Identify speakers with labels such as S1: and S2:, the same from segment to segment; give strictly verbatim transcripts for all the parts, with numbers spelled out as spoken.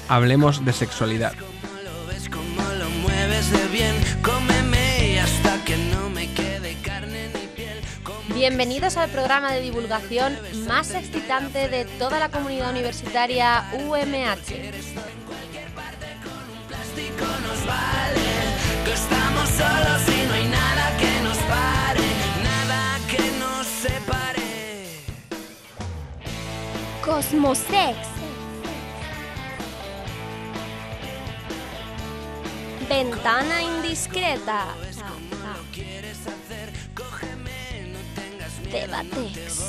S1: hablemos de sexualidad.
S2: Bienvenidos al programa de divulgación más excitante de toda la comunidad universitaria U M H.
S3: Estamos solos y no hay nada que nos pare, nada que nos separe.
S4: Cosmosex. Ventana indiscreta. Debatex.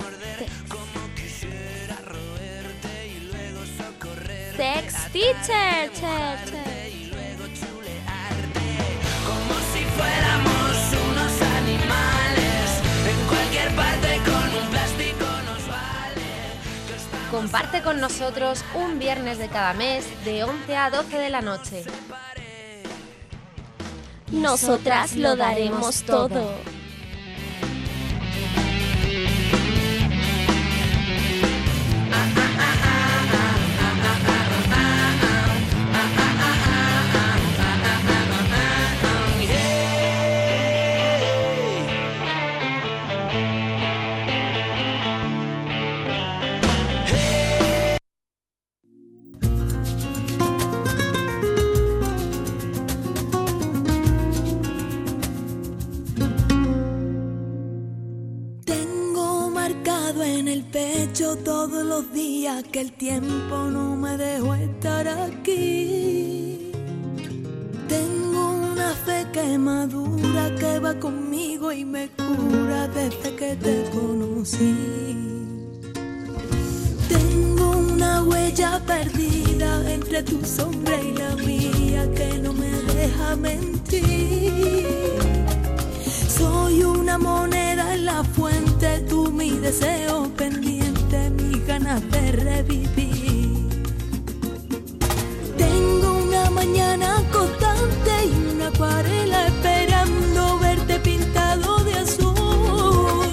S4: Sex teacher.
S3: Como si fuéramos unos animales, en cualquier parte con un plástico nos vale.
S2: Comparte con nosotros un viernes de cada mes de once a doce de la noche.
S4: Nosotras lo daremos todo.
S5: Todos los días que el tiempo no me dejó estar aquí. Tengo una fe que madura, que va conmigo y me cura desde que te conocí. Tengo una huella perdida entre tu sombra y la mía que no me deja mentir. Soy una moneda en la fuente, tú mi deseo pendiente, mis ganas de revivir. Tengo una mañana constante y una acuarela esperando verte pintado de azul.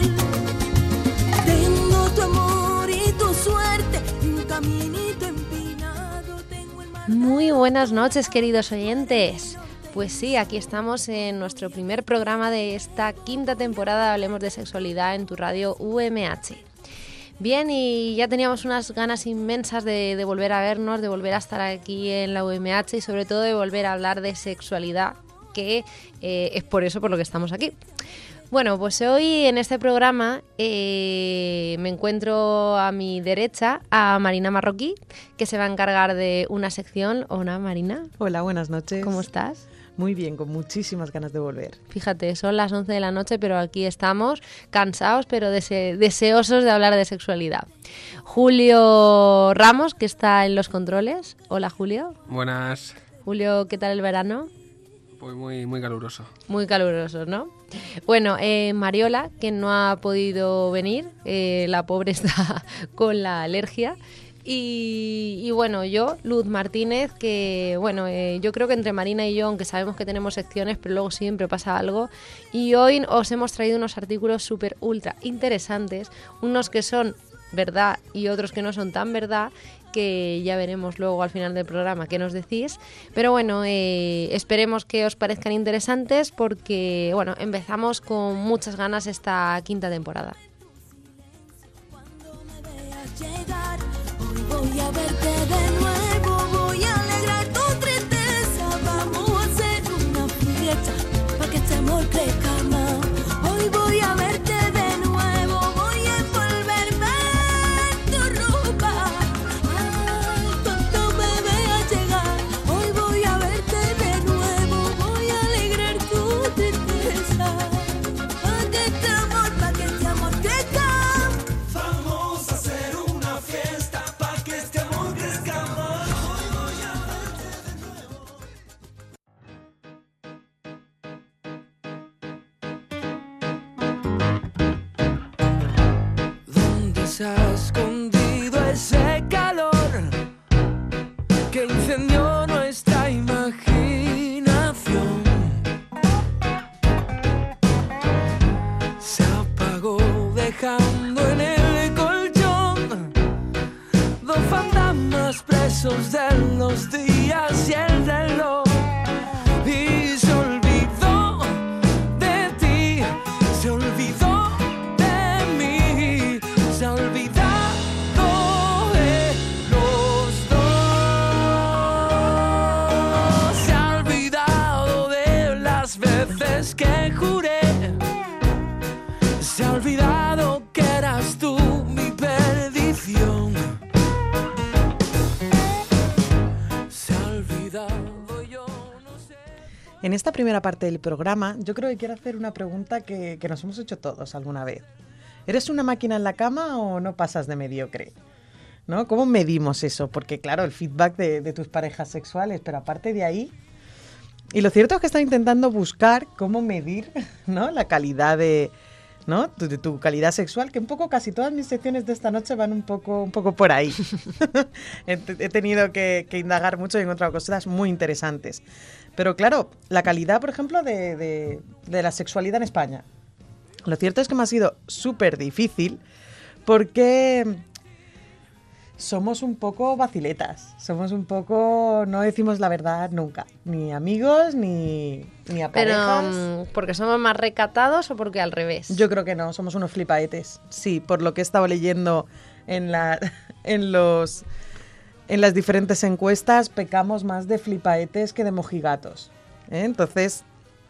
S5: Tengo tu amor y tu suerte, un caminito empinado. Tengo el mar.
S2: Muy buenas noches, queridos oyentes. Pues sí, aquí estamos en nuestro primer programa de esta quinta temporada de Hablemos de Sexualidad en tu radio U M H. Bien, y ya teníamos unas ganas inmensas de, de volver a vernos, de volver a estar aquí en la U M H y sobre todo de volver a hablar de sexualidad, que eh, es por eso por lo que estamos aquí. Bueno, pues hoy en este programa eh, me encuentro a mi derecha a Marina Marroquí, que se va a encargar de una sección. Hola, Marina.
S6: Hola, buenas noches.
S2: ¿Cómo estás?
S6: Muy bien, con muchísimas ganas de volver.
S2: Fíjate, son las once de la noche, pero aquí estamos cansados, pero dese- deseosos de hablar de sexualidad. Julio Ramos, que está en los controles. Hola, Julio.
S1: Buenas.
S2: Julio, ¿qué tal el verano?
S1: Pues muy, muy caluroso.
S2: Muy caluroso, ¿no? Bueno, eh, Mariola, que no ha podido venir, eh, la pobre está con la alergia. Y, y bueno, yo, Luz Martínez, que bueno, eh, yo creo que entre Marina y yo, aunque sabemos que tenemos secciones, pero luego siempre pasa algo. Y hoy os hemos traído unos artículos súper ultra interesantes, unos que son verdad y otros que no son tan verdad, que ya veremos luego al final del programa qué nos decís. Pero bueno, eh, esperemos que os parezcan interesantes porque, bueno, empezamos con muchas ganas esta quinta temporada.
S5: Voy a verte de nuevo, voy a alegrar tu tristeza. Vamos a hacer una fiesta para que este amor crezca más. Hoy voy a verte de nuevo, voy a envolverme en tu ropa. Ay, cuánto me veas llegar. Hoy voy a verte de nuevo, voy a alegrar tu tristeza. Para que este amor, para que este amor crezca. Vamos a hacer una fiesta.
S3: Se ha escondido ese calor que incendió nuestra imaginación. Se apagó dejando en el colchón dos fantasmas presos pasos de los días y el reloj. Y se olvidó de ti, se olvidó de mí, se ha olvidado de los dos. Se ha olvidado de las veces que juré, se ha olvidado que eras tú mi perdición. Se ha olvidado yo, no sé.
S6: En esta primera parte del programa, yo creo que quiero hacer una pregunta que, que nos hemos hecho todos alguna vez. ¿Eres una máquina en la cama o no pasas de mediocre? ¿No? ¿Cómo medimos eso? Porque, claro, el feedback de, de tus parejas sexuales, pero aparte de ahí... Y lo cierto es que estaba intentando buscar cómo medir, ¿no?, la calidad de... ¿no? Tu, de tu calidad sexual, que un poco casi todas mis secciones de esta noche van un poco, un poco por ahí. he, he tenido que, que indagar mucho y he encontrado cosas muy interesantes. Pero claro, la calidad, por ejemplo, de, de, de la sexualidad en España. Lo cierto es que me ha sido súper difícil porque somos un poco vaciletas, somos un poco, no decimos la verdad nunca, ni amigos, ni, ni a
S2: Pero,
S6: parejas.
S2: mm, ¿porque somos más recatados o porque al revés?
S6: Yo creo que no, somos unos flipaetes. Sí, por lo que he estado leyendo en, la, en, los, en las diferentes encuestas, pecamos más de flipaetes que de mojigatos. ¿eh? Entonces,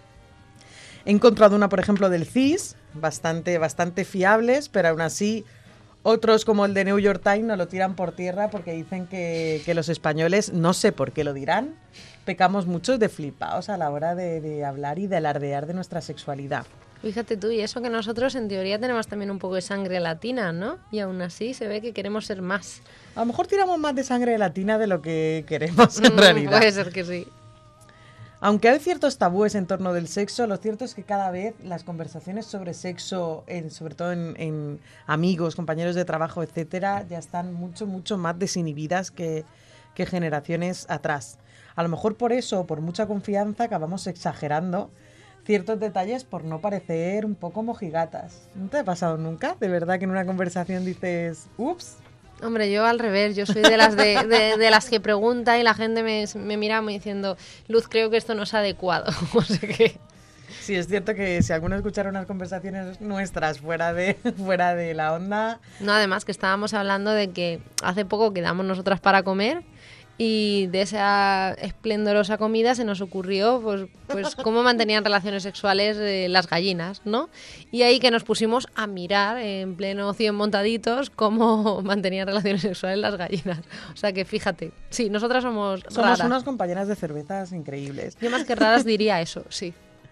S6: he encontrado una, por ejemplo, del C I S, bastante, bastante fiables, pero aún así... Otros, como el de New York Times, no lo tiran por tierra porque dicen que, que los españoles, no sé por qué lo dirán, pecamos mucho de flipaos a la hora de, de hablar y de alardear de nuestra sexualidad.
S2: Fíjate tú, y eso que nosotros en teoría tenemos también un poco de sangre latina, ¿no? Y aún así se ve que queremos ser más.
S6: A lo mejor tiramos más de sangre latina de lo que queremos en
S2: Mm,
S6: realidad.
S2: Puede ser que sí.
S6: Aunque hay ciertos tabúes en torno del sexo, lo cierto es que cada vez las conversaciones sobre sexo, en, sobre todo en, en amigos, compañeros de trabajo, etcétera, ya están mucho, mucho más desinhibidas que, que generaciones atrás. A lo mejor por eso, por mucha confianza, acabamos exagerando ciertos detalles por no parecer un poco mojigatas. ¿No te ha pasado nunca? ¿De verdad que en una conversación dices, ups?
S2: Hombre, yo al revés, yo soy de las de, de, de las que pregunta y la gente me, me mira como diciendo, Luz, creo que esto no es adecuado. O sea que...
S6: Sí, es cierto que si alguno escuchara unas conversaciones nuestras fuera de, fuera de la onda...
S2: No, además que estábamos hablando de que hace poco quedamos nosotras para comer y de esa esplendorosa comida se nos ocurrió pues, pues cómo mantenían relaciones sexuales eh, las gallinas, ¿no? Y ahí que nos pusimos a mirar en pleno cien montaditos cómo mantenían relaciones sexuales las gallinas. O sea que fíjate, sí, nosotras somos
S6: Somos
S2: raras.
S6: unas compañeras de cervezas increíbles.
S2: Yo más que raras diría eso, sí.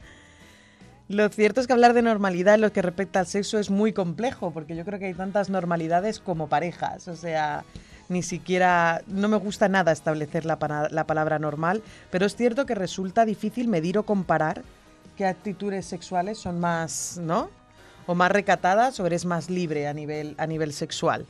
S6: Lo cierto es que hablar de normalidad en lo que respecta al sexo es muy complejo, porque yo creo que hay tantas normalidades como parejas. O sea, ni siquiera... No me gusta nada establecer la, pana- la palabra normal, pero es cierto que resulta difícil medir o comparar qué actitudes sexuales son más, ¿no?, o más recatadas o eres más libre a nivel, a nivel sexual.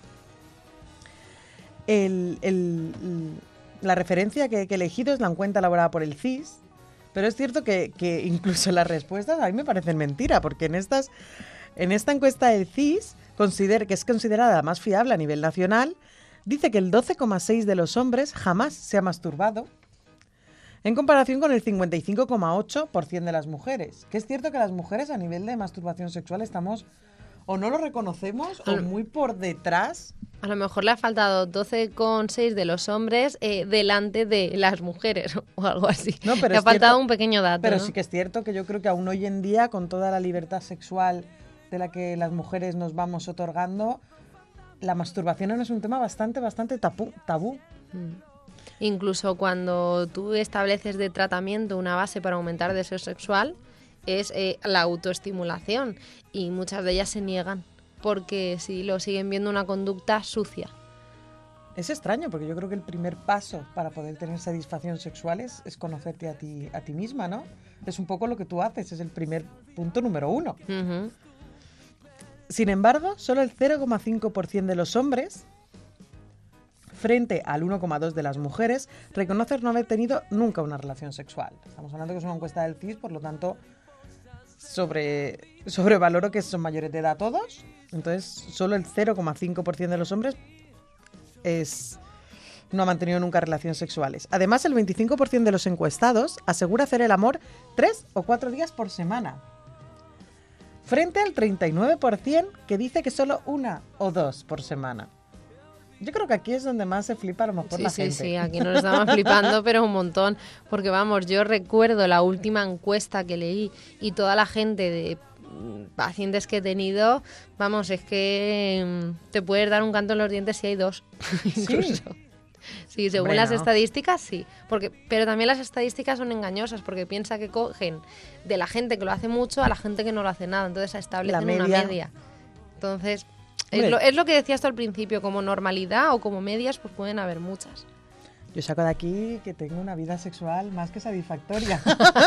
S6: El, el, la referencia que, que he elegido es la encuesta elaborada por el C I S, pero es cierto que, que incluso las respuestas a mí me parecen mentira, porque en, estas, en esta encuesta del C I S, considera, que es considerada la más fiable a nivel nacional, dice que el doce coma seis por ciento de los hombres jamás se ha masturbado, en comparación con el cincuenta y cinco coma ocho por ciento de las mujeres. Que es cierto que las mujeres a nivel de masturbación sexual estamos o no lo reconocemos o muy por detrás.
S2: A lo mejor le ha faltado doce coma seis de los hombres eh, delante de las mujeres o algo así.
S6: No, pero
S2: le ha
S6: es
S2: faltado
S6: cierto-
S2: un pequeño dato,
S6: Pero
S2: ¿no?
S6: sí que es cierto que yo creo que aún hoy en día, con toda la libertad sexual de la que las mujeres nos vamos otorgando, la masturbación no es un tema bastante, bastante tabú. tabú.
S2: Incluso cuando tú estableces de tratamiento una base para aumentar el deseo sexual, es eh, la autoestimulación. Y muchas de ellas se niegan porque sí lo siguen viendo una conducta sucia.
S6: Es extraño, porque yo creo que el primer paso para poder tener satisfacción sexual es, es conocerte a ti, a ti misma, ¿no? Es un poco lo que tú haces, es el primer punto número uno.
S2: Ujú.
S6: Sin embargo, solo el cero coma cinco por ciento de los hombres, frente al uno coma dos por ciento de las mujeres, reconocen no haber tenido nunca una relación sexual. Estamos hablando que es una encuesta del C I S, por lo tanto, sobre, sobrevaloro que son mayores de edad todos. Entonces, solo el cero coma cinco por ciento de los hombres es, no ha mantenido nunca relaciones sexuales. Además, el veinticinco por ciento de los encuestados asegura hacer el amor tres o cuatro días por semana, frente al treinta y nueve por ciento que dice que solo una o dos por semana. Yo creo que aquí es donde más se flipa a lo mejor
S2: Sí,
S6: la
S2: sí,
S6: gente.
S2: sí, aquí nos estamos flipando, pero un montón. Porque vamos, yo recuerdo la última encuesta que leí y toda la gente de mm, pacientes que he tenido, vamos, es que mm, te puedes dar un canto en los dientes si hay dos, incluso. Sí, según
S6: Hombre,
S2: las
S6: no.
S2: estadísticas, sí. Porque, pero también las estadísticas son engañosas porque piensa que cogen de la gente que lo hace mucho a la gente que no lo hace nada. Entonces establecen
S6: La
S2: una
S6: media.
S2: media. Entonces,
S6: Hombre.
S2: es lo, es lo que decías tú al principio, como normalidad o como medias, pues pueden haber muchas.
S6: Yo saco de aquí que tengo una vida sexual más que satisfactoria.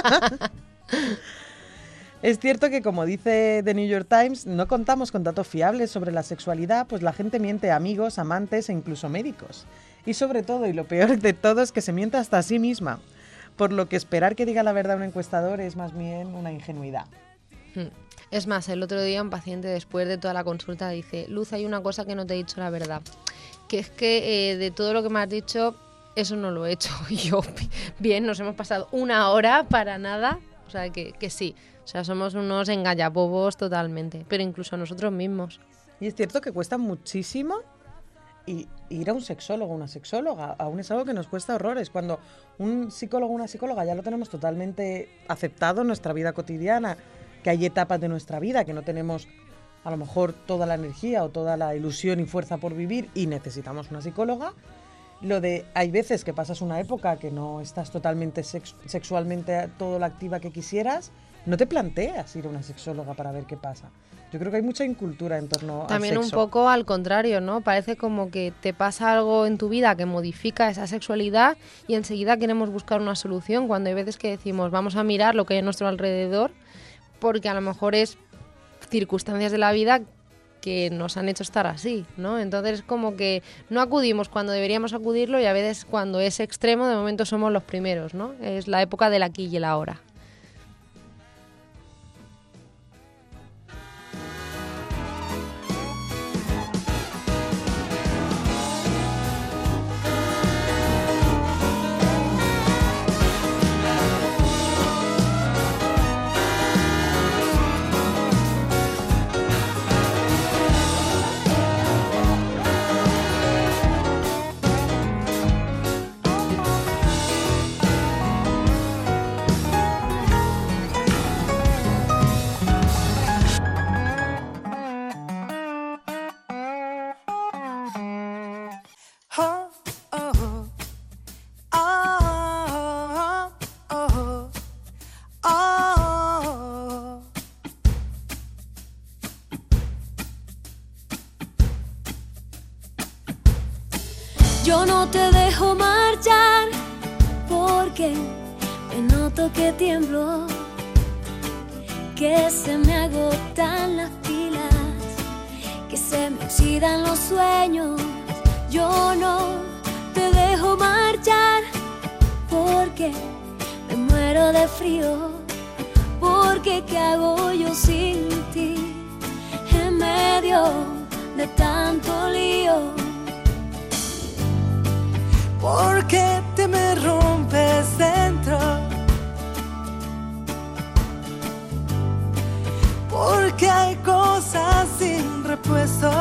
S6: Es cierto que, como dice The New York Times, no contamos con datos fiables sobre la sexualidad, pues la gente miente a amigos, amantes e incluso médicos. Y sobre todo, y lo peor de todo, es que se miente hasta a sí misma. Por lo que esperar que diga la verdad un encuestador es más bien una ingenuidad.
S2: Hmm. Es más, el otro día un paciente después de toda la consulta dice: Luz, hay una cosa que no te he dicho la verdad, que es que eh, de todo lo que me has dicho, eso no lo he hecho. Y yo, bien, nos hemos pasado una hora para nada, o sea que, que sí, o sea, somos unos engallapobos totalmente, pero incluso nosotros mismos.
S6: Y es cierto que cuesta muchísimo y ir a un sexólogo o una sexóloga. Aún es algo que nos cuesta horrores. Cuando un psicólogo o una psicóloga ya lo tenemos totalmente aceptado en nuestra vida cotidiana, que hay etapas de nuestra vida que no tenemos a lo mejor toda la energía o toda la ilusión y fuerza por vivir y necesitamos una psicóloga. Lo de, hay veces que pasas una época que no estás totalmente sex- sexualmente todo lo activa que quisieras, no te planteas ir a una sexóloga para ver qué pasa. Yo creo que hay mucha incultura en torno
S2: También
S6: al
S2: un
S6: sexo.
S2: poco al contrario, ¿no? Parece como que te pasa algo en tu vida que modifica esa sexualidad y enseguida queremos buscar una solución, cuando hay veces que decimos vamos a mirar lo que hay a nuestro alrededor, porque a lo mejor es circunstancias de la vida que nos han hecho estar así, ¿no? Entonces es como que no acudimos cuando deberíamos acudirlo y a veces cuando es extremo de momento somos los primeros, ¿no? Es la época del aquí y el ahora.
S3: Oh, oh, oh, oh, oh.
S5: Yo no te dejo marchar porque me noto que tiemblo, que se me agotan las pilas, que se me oxidan los sueños. Yo no te dejo marchar porque me muero de frío, porque ¿qué hago yo sin ti en medio de tanto lío?
S3: ¿Por qué te me rompes dentro? Porque hay cosas sin repuesto.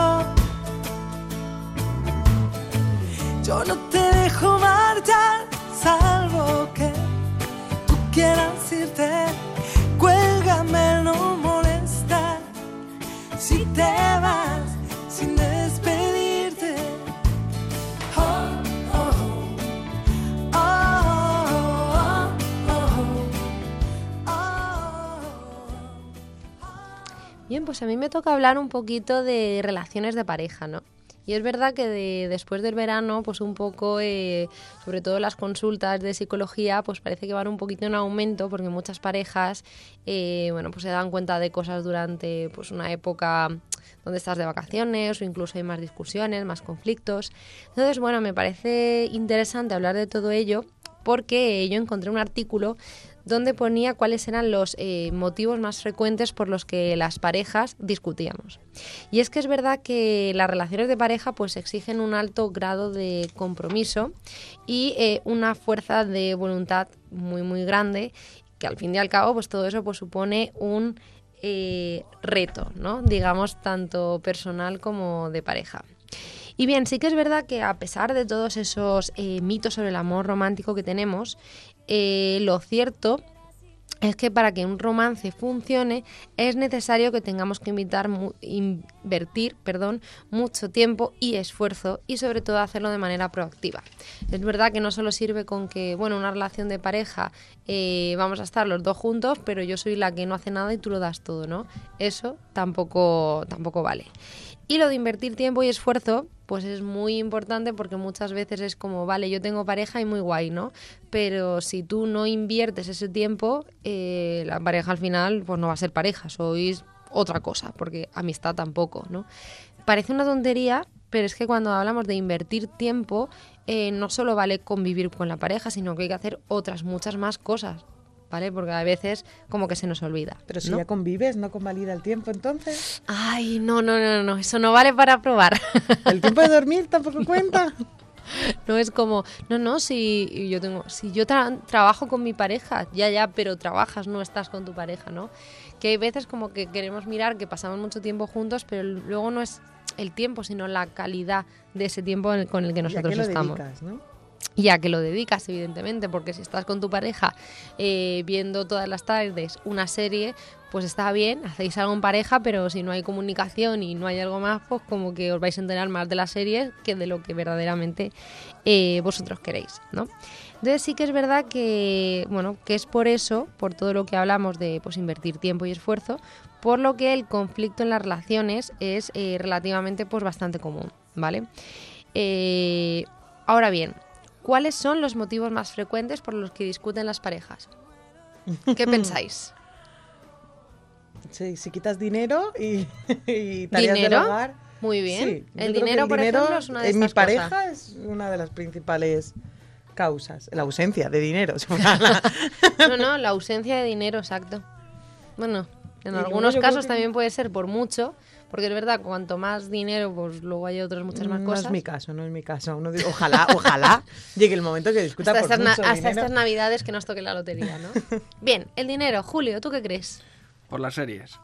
S3: Yo no te dejo marchar, salvo que tú quieras irte. Cuélgame, no molesta si te vas sin despedirte. Oh, oh, oh, oh, oh, oh.
S2: Bien, pues a mí me toca hablar un poquito de relaciones de pareja, ¿no? Y es verdad que de, después del verano, pues un poco, eh, sobre todo las consultas de psicología, pues parece que van un poquito en aumento, porque muchas parejas, eh, bueno, pues se dan cuenta de cosas durante pues una época donde estás de vacaciones o incluso hay más discusiones, más conflictos. Entonces, bueno, me parece interesante hablar de todo ello porque yo encontré un artículo donde ponía cuáles eran los eh, motivos más frecuentes por los que las parejas discutíamos. Y es que es verdad que las relaciones de pareja pues exigen un alto grado de compromiso y eh, una fuerza de voluntad muy muy grande, que al fin y al cabo pues todo eso pues supone un eh, reto, ¿no? Digamos, tanto personal como de pareja. Y bien, sí que es verdad que a pesar de todos esos eh, mitos sobre el amor romántico que tenemos, Eh, lo cierto es que para que un romance funcione es necesario que tengamos que invitar, mu- invertir perdón, mucho tiempo y esfuerzo y sobre todo hacerlo de manera proactiva. Es verdad que no solo sirve con que, bueno, una relación de pareja eh, vamos a estar los dos juntos, pero yo soy la que no hace nada y tú lo das todo, ¿no? Eso tampoco, tampoco vale. Y lo de invertir tiempo y esfuerzo, pues es muy importante porque muchas veces es como, vale, yo tengo pareja y muy guay, ¿no? Pero si tú no inviertes ese tiempo, eh, la pareja al final pues no va a ser pareja, sois otra cosa, porque amistad tampoco, ¿no? Parece una tontería, pero es que cuando hablamos de invertir tiempo, eh, no solo vale convivir con la pareja, sino que hay que hacer otras muchas más cosas, ¿vale? Porque a veces como que se nos olvida.
S6: Pero si
S2: ¿no?
S6: ya convives, ¿no convalida el tiempo entonces?
S2: Ay, no, no, no, no, eso no vale para probar.
S6: ¿El tiempo de dormir tampoco cuenta?
S2: No es como, no, no, si yo tengo, si yo tra- trabajo con mi pareja, ya, ya, pero trabajas, no estás con tu pareja, ¿no? Que hay veces como que queremos mirar que pasamos mucho tiempo juntos, pero luego no es el tiempo, sino la calidad de ese tiempo en el- con el que nosotros
S6: ¿Y a qué lo
S2: estamos.
S6: dedicas, no?
S2: Y a que lo dedicas, evidentemente, porque si estás con tu pareja eh, viendo todas las tardes una serie, pues está bien, hacéis algo en pareja, pero si no hay comunicación y no hay algo más, pues como que os vais a enterar más de la serie que de lo que verdaderamente eh, vosotros queréis, ¿no? Entonces sí que es verdad que, bueno, que es por eso, por todo lo que hablamos de pues invertir tiempo y esfuerzo, por lo que el conflicto en las relaciones es eh, relativamente pues bastante común, ¿vale? Eh, ahora bien, ¿cuáles son los motivos más frecuentes por los que discuten las parejas? ¿Qué pensáis?
S6: Sí, si quitas dinero y, y tareas del
S2: ¿Dinero?
S6: hogar.
S2: Muy bien.
S6: Sí, yo
S2: el
S6: creo que
S2: dinero, por
S6: dinero
S2: ejemplo, es una de
S6: en mi
S2: estas
S6: pareja
S2: cosas.
S6: es una de las principales causas, la ausencia de dinero. si fuera la-
S2: No, no, la ausencia de dinero, exacto. Bueno, en
S6: Y luego
S2: algunos
S6: yo creo
S2: casos
S6: que-
S2: también puede ser por mucho, porque es verdad, cuanto más dinero, pues luego hay otras muchas más
S6: no
S2: cosas.
S6: es mi caso, no es mi caso. Uno dice, ojalá, ojalá llegue el momento que discuta
S2: Hasta,
S6: por
S2: estas, na-
S6: mucho
S2: hasta
S6: dinero.
S2: estas navidades que nos toque la lotería, ¿no? Bien, el dinero. Julio, ¿tú qué crees?
S1: Por las series.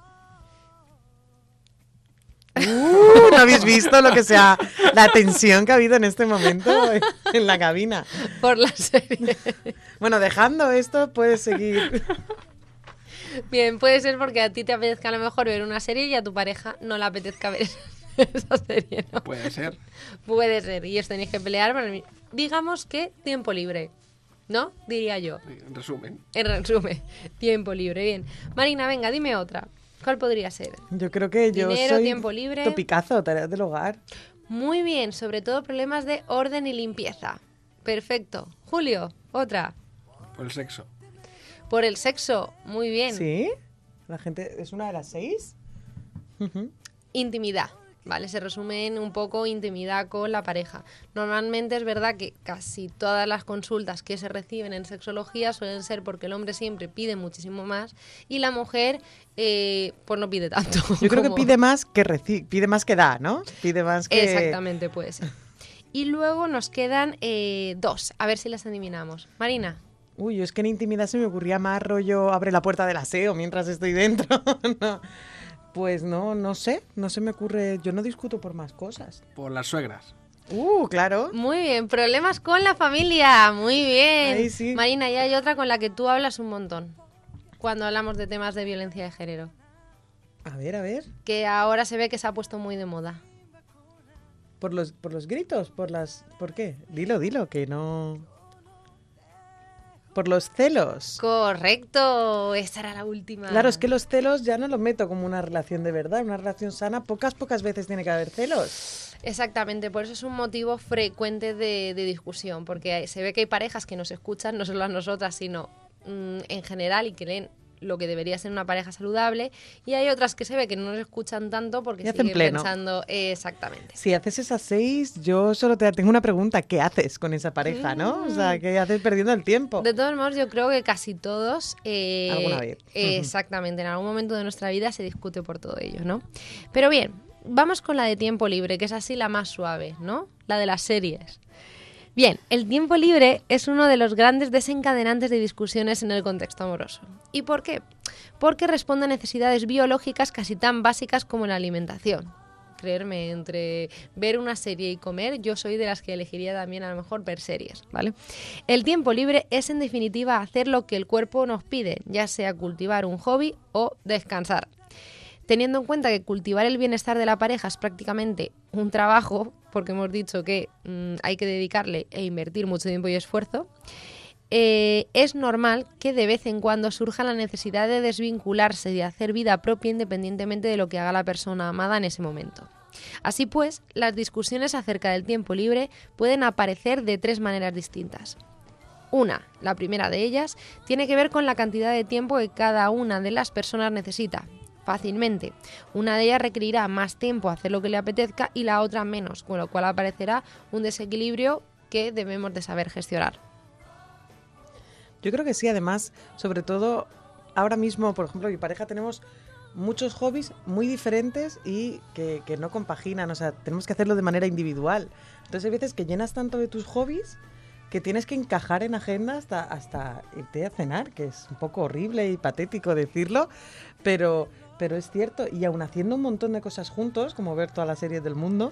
S6: Uh, ¿No habéis visto lo que sea la tensión que ha habido en este momento en la cabina?
S2: Por la serie.
S6: Bueno, dejando esto, puedes seguir.
S2: Bien, puede ser porque a ti te apetezca a lo mejor ver una serie y a tu pareja no le apetezca ver esa serie, ¿no?
S1: Puede ser.
S2: Puede ser, y os tenéis que pelear por el mi- digamos que tiempo libre, ¿no? Diría yo.
S1: En resumen.
S2: En resumen, tiempo libre, bien. Marina, venga, dime otra. ¿Cuál podría ser?
S6: Yo creo que yo
S2: Dinero,
S6: soy
S2: tiempo libre.
S6: topicazo, tareas del hogar.
S2: Muy bien, sobre todo problemas de orden y limpieza. Perfecto. Julio, otra.
S1: Por el sexo.
S2: Por el sexo, muy bien.
S6: ¿Sí? La gente es una de las seis. Ujú.
S2: Intimidad, ¿vale? Se resume en un poco intimidad con la pareja. Normalmente es verdad que casi todas las consultas que se reciben en sexología suelen ser porque el hombre siempre pide muchísimo más y la mujer eh, pues no pide tanto.
S6: Yo creo que
S2: como-
S6: pide más que reci- pide más que da, ¿no? Pide más que.
S2: Exactamente, puede ser. Y luego nos quedan eh, dos, a ver si las adivinamos. Marina.
S6: Uy, es que en intimidad se me ocurría más rollo abre la puerta del aseo mientras estoy dentro. No. Pues no, no sé, no se me ocurre. Yo no discuto por más cosas.
S1: Por las suegras.
S6: Uh, claro.
S2: Muy bien, problemas con la familia, muy bien.
S6: Ahí sí.
S2: Marina, y hay otra con la que tú hablas un montón cuando hablamos de temas de violencia de género,
S6: A ver, a ver.
S2: que ahora se ve que se ha puesto muy de moda.
S6: Por los, por los gritos, por las. ¿Por qué? Dilo, dilo, que no. Por los celos.
S2: Correcto, esa era la última.
S6: Claro, es que los celos ya no los meto como una relación de verdad, una relación sana. Pocas, pocas veces tiene que haber celos.
S2: Exactamente, por eso es un motivo frecuente de, de discusión, porque hay- se ve que hay parejas que nos escuchan, no solo a nosotras, sino mm, en general, y que leen lo que debería ser una pareja saludable, y hay otras que se ve que no nos escuchan tanto porque
S6: Y hacen
S2: siguen
S6: pleno.
S2: pensando eh, exactamente.
S6: Si haces esas seis, yo solo te tengo una pregunta. ¿Qué haces con esa pareja, no? O sea, ¿qué haces perdiendo el tiempo?
S2: De todos modos, yo creo que casi todos... eh,
S6: Alguna vez.
S2: eh, exactamente, en algún momento de nuestra vida se discute por todo ello, ¿no? Pero bien, vamos con la de tiempo libre, que es así la más suave, ¿no? La de las series. Bien, el tiempo libre es uno de los grandes desencadenantes de discusiones en el contexto amoroso. ¿Y por qué? Porque responde a necesidades biológicas casi tan básicas como la alimentación. Creerme, entre ver una serie y comer, yo soy de las que elegiría también a lo mejor ver series, ¿vale? El tiempo libre es en definitiva hacer lo que el cuerpo nos pide, ya sea cultivar un hobby o descansar. Teniendo en cuenta que cultivar el bienestar de la pareja es prácticamente un trabajo, porque hemos dicho que mmm, hay que dedicarle e invertir mucho tiempo y esfuerzo, eh, es normal que de vez en cuando surja la necesidad de desvincularse y de hacer vida propia independientemente de lo que haga la persona amada en ese momento. Así pues, las discusiones acerca del tiempo libre pueden aparecer de tres maneras distintas. Una, la primera de ellas, tiene que ver con la cantidad de tiempo que cada una de las personas necesita. Fácilmente. Una de ellas requerirá más tiempo a hacer lo que le apetezca y la otra menos, con lo cual aparecerá un desequilibrio que debemos de saber gestionar.
S6: Yo creo que sí, además, sobre todo ahora mismo, por ejemplo, mi pareja tenemos muchos hobbies muy diferentes y que, que no compaginan, o sea, tenemos que hacerlo de manera individual. Entonces hay veces que llenas tanto de tus hobbies que tienes que encajar en agenda hasta, hasta irte a cenar, que es un poco horrible y patético decirlo, pero... Pero es cierto, y aún haciendo un montón de cosas juntos, como ver todas las series del mundo,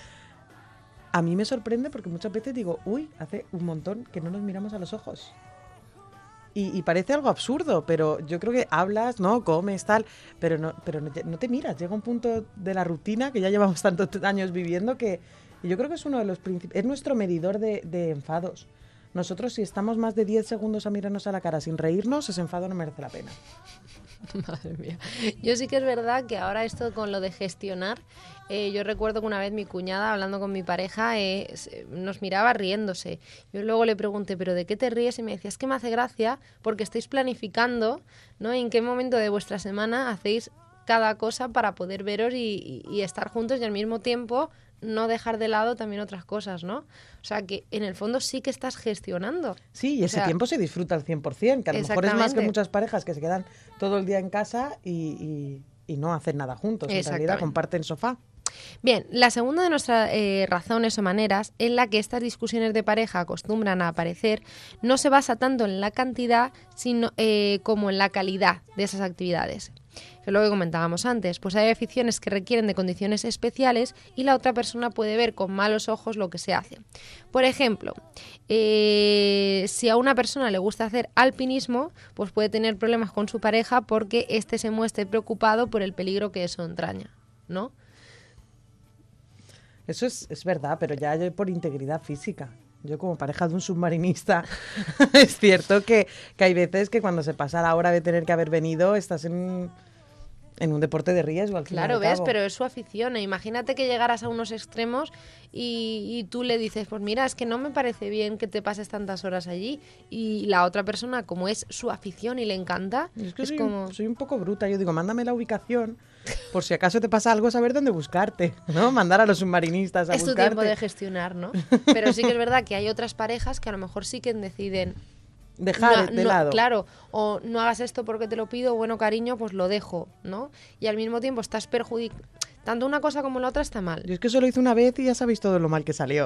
S6: a mí me sorprende porque muchas veces digo, uy, hace un montón que no nos miramos a los ojos. Y, y parece algo absurdo, pero yo creo que hablas, ¿no? Comes, tal, pero no, pero no, no te miras. Llega un punto de la rutina que ya llevamos tantos años viviendo que y yo creo que es uno de los princip- es nuestro medidor de, de enfados. Nosotros, si estamos más de diez segundos a mirarnos a la cara sin reírnos, ese enfado no merece la pena.
S2: Madre mía. Yo sí que es verdad que ahora esto con lo de gestionar, eh, yo recuerdo que una vez mi cuñada, hablando con mi pareja, eh, nos miraba riéndose. Yo luego le pregunté, ¿pero de qué te ríes? Y me decía, es que me hace gracia porque estáis planificando, ¿no? En qué momento de vuestra semana hacéis cada cosa para poder veros y, y, y estar juntos y al mismo tiempo no dejar de lado también otras cosas, ¿no? O sea, que en el fondo sí que estás gestionando.
S6: Sí, y ese
S2: o sea,
S6: tiempo se disfruta al cien por ciento, que a lo mejor es más que muchas parejas que se quedan todo el día en casa y, y, y no hacen nada juntos. En realidad comparten sofá.
S2: Bien, la segunda de nuestras eh, razones o maneras en la que estas discusiones de pareja acostumbran a aparecer no se basa tanto en la cantidad sino eh, como en la calidad de esas actividades. Que es lo que comentábamos antes, pues hay aficiones que requieren de condiciones especiales y la otra persona puede ver con malos ojos lo que se hace. Por ejemplo, eh, si a una persona le gusta hacer alpinismo, pues puede tener problemas con su pareja porque éste se muestre preocupado por el peligro que eso entraña, ¿no?
S6: Eso es, es verdad, pero ya yo por integridad física. Yo como pareja de un submarinista, es cierto que, que hay veces que cuando se pasa la hora de tener que haber venido, estás en, en un deporte de riesgo al final.
S2: Claro,
S6: ves,
S2: pero es su afición. Imagínate que llegaras a unos extremos y, y tú le dices, pues mira, es que no me parece bien que te pases tantas horas allí. Y la otra persona, como es su afición y le encanta,
S6: es que
S2: es
S6: soy,
S2: como...
S6: un, soy un poco bruta. Yo digo, mándame la ubicación, por si acaso te pasa algo, saber dónde buscarte, ¿no? Mandar a los submarinistas a
S2: es
S6: buscarte.
S2: Es tu tiempo de gestionar, ¿no? Pero sí que es verdad que hay otras parejas que a lo mejor sí que deciden...
S6: Dejar
S2: no,
S6: de
S2: no,
S6: lado.
S2: Claro, o no hagas esto porque te lo pido, bueno, cariño, pues lo dejo, ¿no? Y al mismo tiempo estás perjudicando. Tanto una cosa como la otra está mal.
S6: Yo es que eso lo hice una vez y ya sabéis todo lo mal que salió.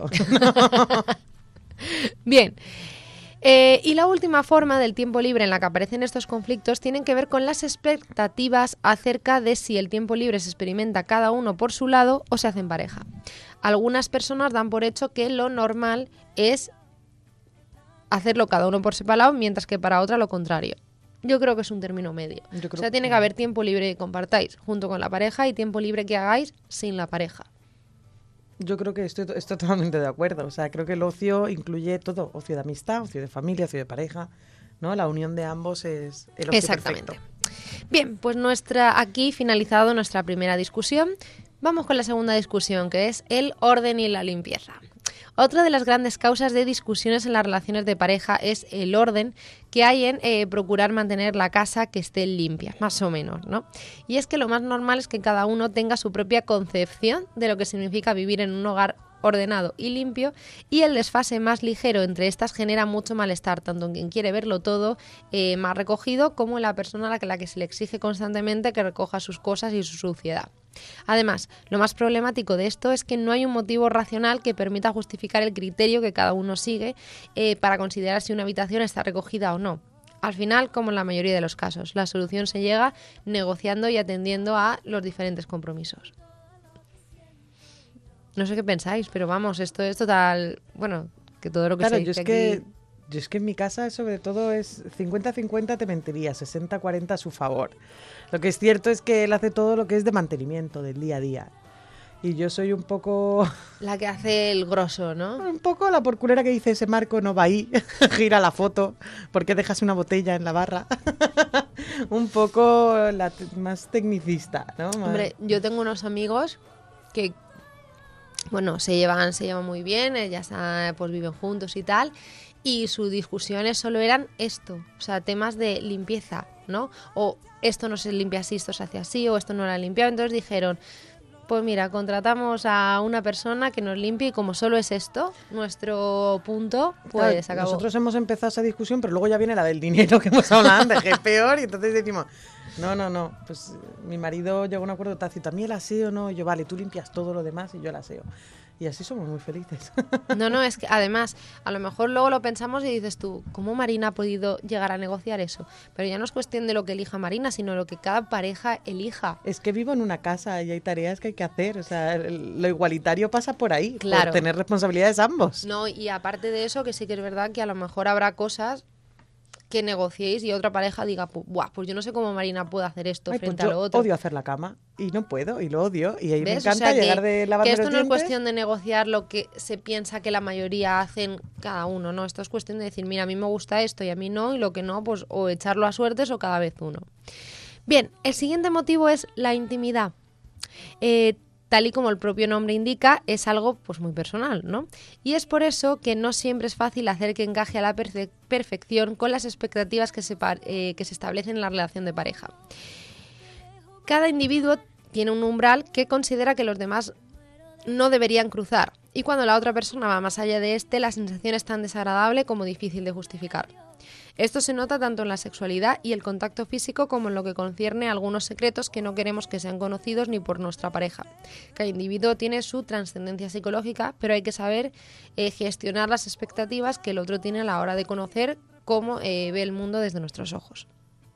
S2: Bien. Eh, y la última forma del tiempo libre en la que aparecen estos conflictos tienen que ver con las expectativas acerca de si el tiempo libre se experimenta cada uno por su lado o se hace en pareja. Algunas personas dan por hecho que lo normal es hacerlo cada uno por separado, mientras que para otra lo contrario. Yo creo que es un término medio.
S6: Yo creo
S2: o sea, tiene que haber tiempo libre que compartáis junto con la pareja y tiempo libre que hagáis sin la pareja.
S6: Yo creo que estoy, estoy totalmente de acuerdo. O sea, creo que el ocio incluye todo. Ocio de amistad, ocio de familia, ocio de pareja, ¿no? La unión de ambos es el ocio
S2: Exactamente.
S6: perfecto.
S2: Bien, pues nuestra aquí finalizado nuestra primera discusión. Vamos con la segunda discusión, que es el orden y la limpieza. Otra de las grandes causas de discusiones en las relaciones de pareja es el orden que hay en eh, procurar mantener la casa que esté limpia, más o menos, ¿no? Y es que lo más normal es que cada uno tenga su propia concepción de lo que significa vivir en un hogar ordenado y limpio, y el desfase más ligero entre estas genera mucho malestar, tanto en quien quiere verlo todo eh, más recogido como en la persona a la que, la que se le exige constantemente que recoja sus cosas y su suciedad. Además, lo más problemático de esto es que no hay un motivo racional que permita justificar el criterio que cada uno sigue eh, para considerar si una habitación está recogida o no. Al final, como en la mayoría de los casos, la solución se llega negociando y atendiendo a los diferentes compromisos. No sé qué pensáis, pero vamos, esto es total... Bueno, que todo lo que
S6: Claro,
S2: se
S6: yo
S2: dice
S6: es que
S2: aquí...
S6: yo es que en mi casa sobre todo es cincuenta cincuenta, te mentiría, sesenta cuarenta a su favor. Lo que es cierto es que él hace todo lo que es de mantenimiento del día a día. Y yo soy un poco...
S2: La que hace el grosso, ¿no?
S6: Un poco la porculera que dice, ese marco no va ahí, gira la foto, ¿por qué dejas una botella en la barra? Un poco la te- más tecnicista, ¿no? Más-
S2: Hombre, yo tengo unos amigos que, bueno, se llevan, se llevan muy bien, eh, ya está, pues viven juntos y tal, y sus discusiones solo eran esto, o sea, temas de limpieza, ¿no? O esto no se limpia así, esto se hace así, o esto no lo ha limpiado. Entonces dijeron, pues mira, contratamos a una persona que nos limpie y como solo es esto, nuestro punto, pues
S6: Claro,
S2: acabó.
S6: nosotros hemos empezado esa discusión, pero luego ya viene la del dinero que hemos hablado antes, que es peor, y entonces decimos, no, no, no, pues mi marido llegó a un acuerdo tácito, a mí el aseo no, y yo, vale, tú limpias todo lo demás y yo el aseo. Y así somos muy felices.
S2: No, no, es que además, a lo mejor luego lo pensamos y dices tú, ¿cómo Marina ha podido llegar a negociar eso? Pero ya no es cuestión de lo que elija Marina, sino lo que cada pareja elija.
S6: Es que vivo en una casa y hay tareas que hay que hacer, o sea, el- lo igualitario pasa por ahí,
S2: Claro.
S6: por tener responsabilidades ambos.
S2: No, y aparte de eso, que sí que es verdad que a lo mejor habrá cosas que negociéis y otra pareja diga, pu- buah, pues yo no sé cómo Marina puede hacer esto
S6: Ay, pues
S2: frente
S6: yo
S2: a lo otro.
S6: odio hacer la cama y no puedo y lo odio y ahí me
S2: ¿Ves? O
S6: encanta
S2: sea, que-
S6: llegar de lavarme
S2: que esto
S6: los
S2: no es
S6: dientes.
S2: cuestión de negociar lo que se piensa que la mayoría hacen cada uno, no, esto es cuestión de decir, mira, a mí me gusta esto y a mí no, y lo que no, pues o echarlo a suertes o cada vez uno. Bien, el siguiente motivo es la intimidad. Eh, tal y como el propio nombre indica, es algo pues muy personal, ¿no? Y es por eso que no siempre es fácil hacer que encaje a la perfe- perfección con las expectativas que se, par- eh, que se establecen en la relación de pareja. Cada individuo tiene un umbral que considera que los demás no deberían cruzar, y cuando la otra persona va más allá de este, la sensación es tan desagradable como difícil de justificar. Esto se nota tanto en la sexualidad y el contacto físico como en lo que concierne a algunos secretos que no queremos que sean conocidos ni por nuestra pareja. Cada individuo tiene su trascendencia psicológica, pero hay que saber eh, gestionar las expectativas que el otro tiene a la hora de conocer cómo eh, ve el mundo desde nuestros ojos.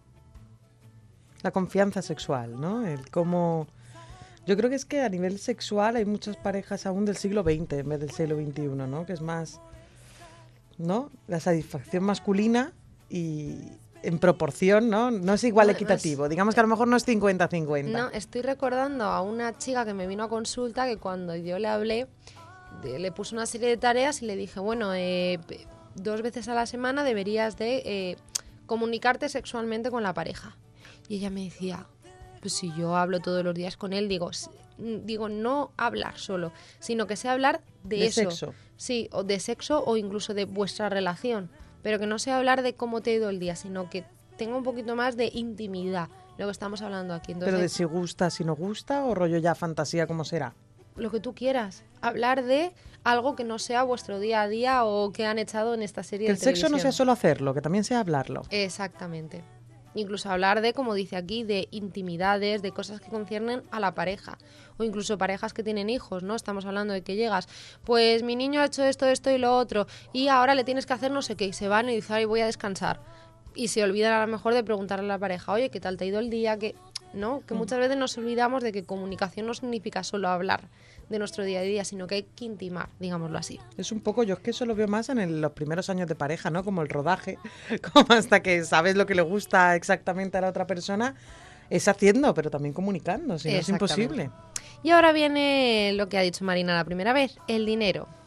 S6: La confianza sexual, ¿no? El cómo... Yo creo que es que a nivel sexual hay muchas parejas aún del siglo veinte en vez del siglo veintiuno, ¿no? Que es más, ¿no? La satisfacción masculina y en proporción, ¿no? No es igual
S2: No, no
S6: equitativo.
S2: es-
S6: Digamos que a lo mejor no es cincuenta cincuenta.
S2: No, estoy recordando a una chica que me vino a consulta que cuando yo le hablé, de- le puse una serie de tareas y le dije, bueno, eh, p- dos veces a la semana deberías de eh, comunicarte sexualmente con la pareja. Y ella me decía, pues si yo hablo todos los días con él, digo, s- n- digo no hablar solo, sino que sea hablar de,
S6: De
S2: eso.
S6: sexo.
S2: Sí, o de sexo o incluso de vuestra relación, pero que no sea hablar de cómo te ha ido el día, sino que tenga un poquito más de intimidad, lo que estamos hablando aquí. Entonces,
S6: Pero de si gusta, si no gusta, o rollo ya fantasía, ¿cómo será?
S2: lo que tú quieras, hablar de algo que no sea vuestro día a día o que han echado en esta serie
S6: Que
S2: de
S6: el sexo no sea
S2: televisión.
S6: solo hacerlo, que también sea hablarlo.
S2: Exactamente. Incluso hablar de, como dice aquí, de intimidades, de cosas que conciernen a la pareja. O incluso parejas que tienen hijos, ¿no? Estamos hablando de que llegas, pues mi niño ha hecho esto, esto y lo otro, y ahora le tienes que hacer no sé qué, y se van y dicen, ay, voy a descansar. Y se olvidan a lo mejor de preguntarle a la pareja, oye, ¿qué tal te ha ido el día? Que ¿no? Que muchas veces nos olvidamos de que comunicación no significa solo hablar de nuestro día a día, sino que hay que intimar, digámoslo así.
S6: Es un poco, yo es que eso lo veo más en el- los primeros años de pareja, ¿no? Como el rodaje, como hasta que sabes lo que le gusta exactamente a la otra persona, es haciendo, pero también comunicando, si no es
S2: Exactamente.
S6: imposible.
S2: Y ahora viene lo que ha dicho Marina la primera vez, el dinero.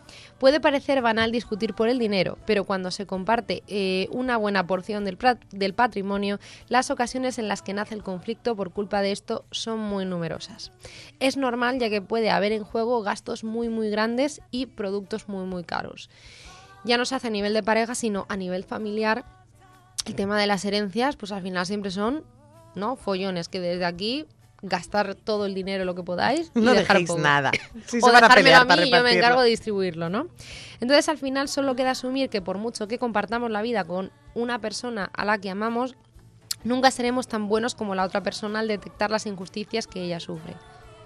S2: Puede parecer banal discutir por el dinero, pero cuando se comparte eh, una buena porción del, del patrimonio, las ocasiones en las que nace el conflicto por culpa de esto son muy numerosas. Es normal, ya que puede haber en juego gastos muy muy grandes y productos muy muy caros. Ya no se hace a nivel de pareja, sino a nivel familiar. El tema de las herencias, pues al final siempre son, ¿no?, follones, que desde aquí gastar todo el dinero lo que podáis y
S6: no
S2: dejar
S6: dejéis
S2: poco.
S6: nada. Sí,
S2: o
S6: se van a
S2: dejármelo
S6: pelear
S2: a
S6: para
S2: mí y yo me
S6: repartirlo.
S2: encargo de distribuirlo, ¿no? Entonces al final solo queda asumir que por mucho que compartamos la vida con una persona a la que amamos, nunca seremos tan buenos como la otra persona al detectar las injusticias que ella sufre.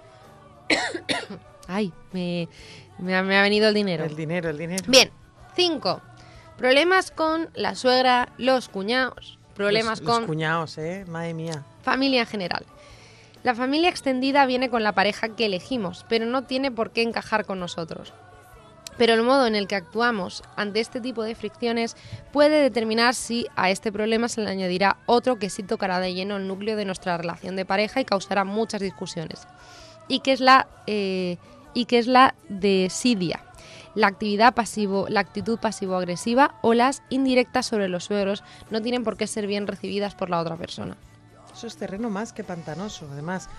S2: Ay, me, me, ha, me ha venido el dinero.
S6: El dinero, el dinero.
S2: Bien, cinco. Problemas con la suegra, los cuñados, problemas
S6: los, los
S2: con
S6: cuñados, ¿eh? Madre mía.
S2: familia en general. La familia extendida viene con la pareja que elegimos, pero no tiene por qué encajar con nosotros. Pero el modo en el que actuamos ante este tipo de fricciones puede determinar si a este problema se le añadirá otro que sí tocará de lleno el núcleo de nuestra relación de pareja y causará muchas discusiones. Y que es la, eh, y que es la desidia, la actividad pasivo, la actitud pasivo-agresiva o las indirectas sobre los suegros no tienen por qué ser bien recibidas por la otra persona.
S6: Eso es terreno más que pantanoso. Además,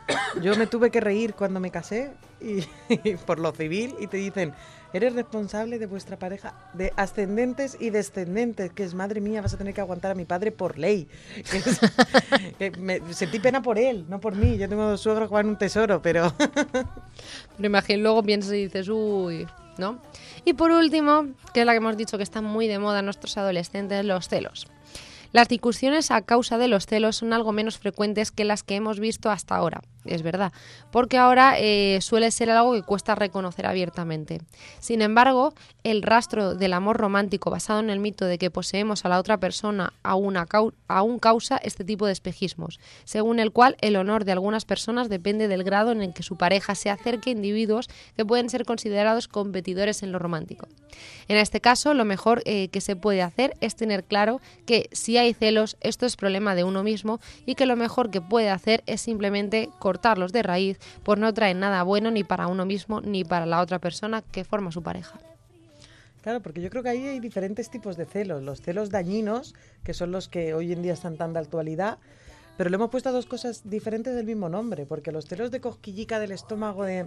S6: yo me tuve que reír cuando me casé y, y por lo civil y te dicen, eres responsable de vuestra pareja, de ascendentes y descendentes, que es, madre mía, vas a tener que aguantar a mi padre por ley. Que es, que me sentí pena por él, no por mí. Yo tengo dos suegros que van un tesoro, pero...
S2: Pero imagino, luego piensas y dices, uy, ¿no? Y por último, que es la que hemos dicho que está muy de moda en nuestros adolescentes, los celos. Las discusiones a causa de los celos son algo menos frecuentes que las que hemos visto hasta ahora, es verdad, porque ahora eh, suele ser algo que cuesta reconocer abiertamente. Sin embargo, el rastro del amor romántico basado en el mito de que poseemos a la otra persona aún, cau- aún causa este tipo de espejismos, según el cual el honor de algunas personas depende del grado en el que su pareja se acerque a individuos que pueden ser considerados competidores en lo romántico. En este caso, lo mejor eh, que se puede hacer es tener claro que si hay celos, esto es problema de uno mismo y que lo mejor que puede hacer es simplemente cortarlos de raíz, pues no traen nada bueno ni para uno mismo ni para la otra persona que forma su pareja.
S6: Claro, porque yo creo que ahí hay diferentes tipos de celos. Los celos dañinos, que son los que hoy en día están tan de actualidad, pero le hemos puesto a dos cosas diferentes del mismo nombre, porque los celos de cosquillica del estómago de...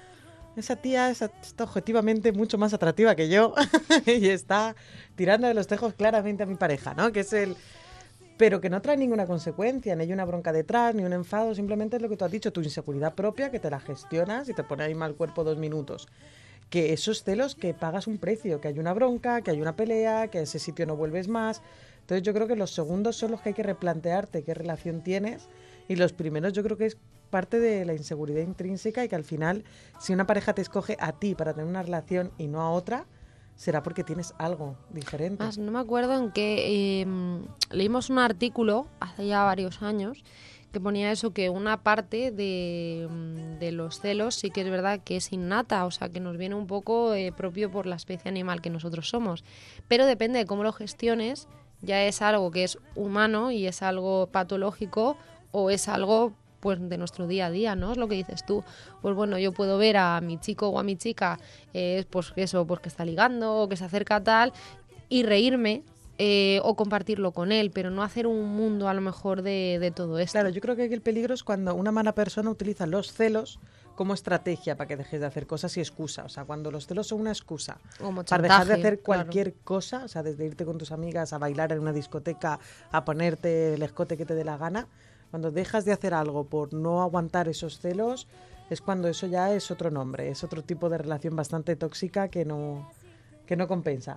S6: Esa tía es, está objetivamente mucho más atractiva que yo y está tirando de los tejos claramente a mi pareja, ¿no? Que es el... Pero que no trae ninguna consecuencia, ni hay una bronca detrás, ni un enfado, simplemente es lo que tú has dicho, tu inseguridad propia, que te la gestionas y te pone ahí mal cuerpo dos minutos. Que esos celos que pagas un precio, que hay una bronca, que hay una pelea, que a ese sitio no vuelves más. Entonces yo creo que los segundos son los que hay que replantearte qué relación tienes y los primeros yo creo que es parte de la inseguridad intrínseca y que al final, si una pareja te escoge a ti para tener una relación y no a otra, será porque tienes algo diferente.
S2: Más, no me acuerdo en qué eh, leímos un artículo hace ya varios años que ponía eso, que una parte de, de los celos sí que es verdad que es innata, o sea, que nos viene un poco eh, propio por la especie animal que nosotros somos, pero depende de cómo lo gestiones, ya es algo que es humano y es algo patológico o es algo pues de nuestro día a día, ¿no? Es lo que dices tú. Pues bueno, yo puedo ver a mi chico o a mi chica, eh, pues eso, pues que está ligando o que se acerca a tal, y reírme eh, o compartirlo con él, pero no hacer un mundo a lo mejor de, de todo esto.
S6: Claro, yo creo que aquí el peligro es cuando una mala persona utiliza los celos como estrategia para que dejes de hacer cosas y excusa. O sea, cuando los celos son una excusa
S2: Como
S6: para dejar de
S2: chantaje,
S6: hacer
S2: claro.
S6: cualquier cosa, o sea, desde irte con tus amigas a bailar en una discoteca, a ponerte el escote que te dé la gana, cuando dejas de hacer algo por no aguantar esos celos, es cuando eso ya es otro nombre, es otro tipo de relación bastante tóxica que no, que no compensa.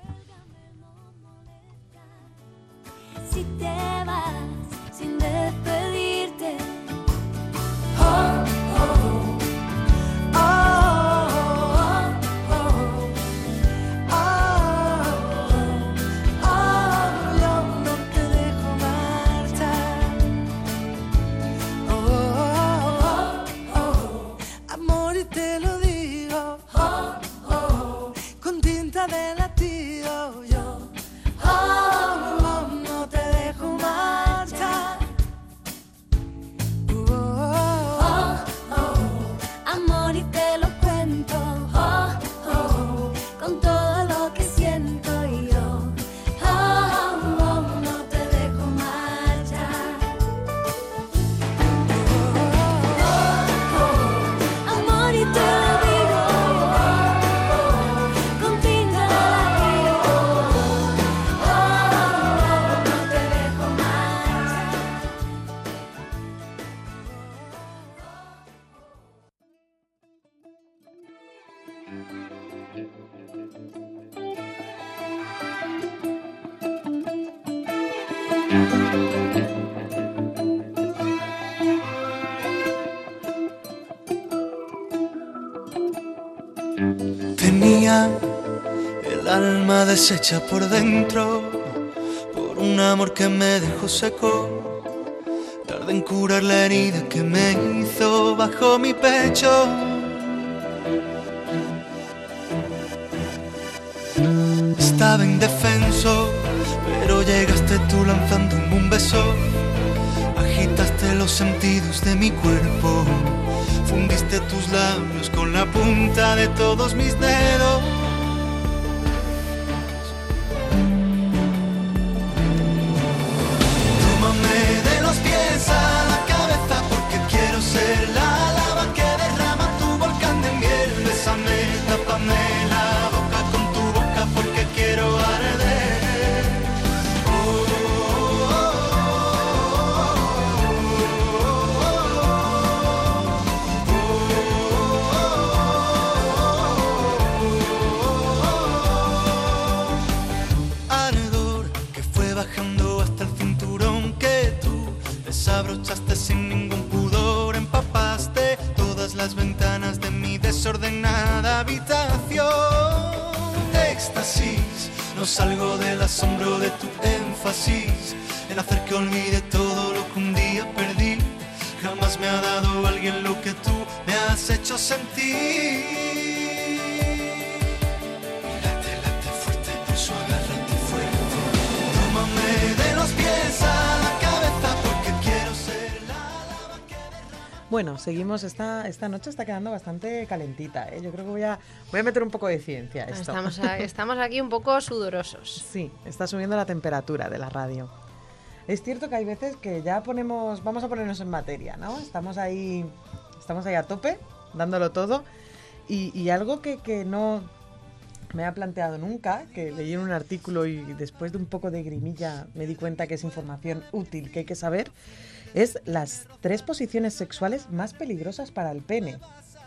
S5: Si te vas sin despedirte, oh, oh, oh, oh, oh, oh, oh, yo no te dejo marchar. Oh, oh, oh, amor, y te lo digo, oh, oh, con tinta de latido yo. Oh, oh, no te dejo marchar. Oh, oh, oh, amor, y te lo cuento. Oh, oh,
S7: Tenía el alma deshecha por dentro por un amor que me dejó seco. Tardé en curar la herida que me hizo bajo mi pecho. Estaba indefenso, pero llegaste tú lanzándome un beso. Agitaste los sentidos de mi cuerpo. Fundiste tus labios con la punta de todos mis dedos. Tómame de los pies a la cabeza porque quiero ser la lava que derrama tu volcán de miel. Bésame, tápame la boca con tu boca porque quiero arder. Oh, oh, oh, ardor que fue bajando hasta el cinturón que tú desabrochaste sin ningún pudor. Empapaste todas las ventanas de mi desordenada habitación. Éxtasis, no salgo del asombro de tu énfasis en hacer que olvide todo lo que un día perdí. Jamás me ha dado alguien lo que tú me has hecho sentir. Late, late fuerte, pulso, agárrate fuerte. Tómame de los pies a la cabeza porque quiero ser la lava que derrama.
S6: Bueno, seguimos. Esta, esta noche está quedando bastante calentita, ¿eh? Yo creo que voy a, voy a meter un poco de ciencia a esto.
S2: Estamos, a- estamos aquí un poco sudorosos.
S6: Sí, está subiendo la temperatura de la radio. Es cierto que hay veces que ya ponemos, vamos a ponernos en materia, ¿no? Estamos ahí, estamos ahí a tope, dándolo todo. Y, y algo que, que no me ha planteado nunca, que leí en un artículo y después de un poco de grimilla me di cuenta que es información útil que hay que saber, es las tres posiciones sexuales más peligrosas para el pene.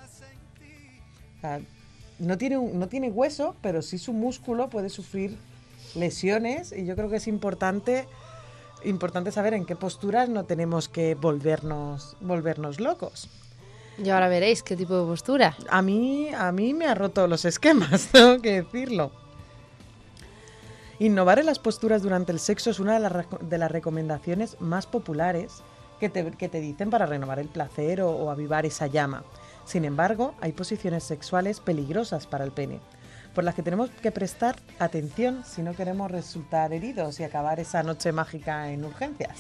S6: O sea, no tiene, un- no tiene hueso, pero sí su músculo puede sufrir lesiones y yo creo que es importante, importante saber en qué posturas no tenemos que volvernos, volvernos locos.
S2: Y ahora veréis qué tipo de postura.
S6: A mí, a mí me ha roto los esquemas, tengo que decirlo. Innovar en las posturas durante el sexo es una de las, reco- de las recomendaciones más populares que te, que te dicen para renovar el placer o, o avivar esa llama. Sin embargo, hay posiciones sexuales peligrosas para el pene, por las que tenemos que prestar atención si no queremos resultar heridos y acabar esa noche mágica en urgencias.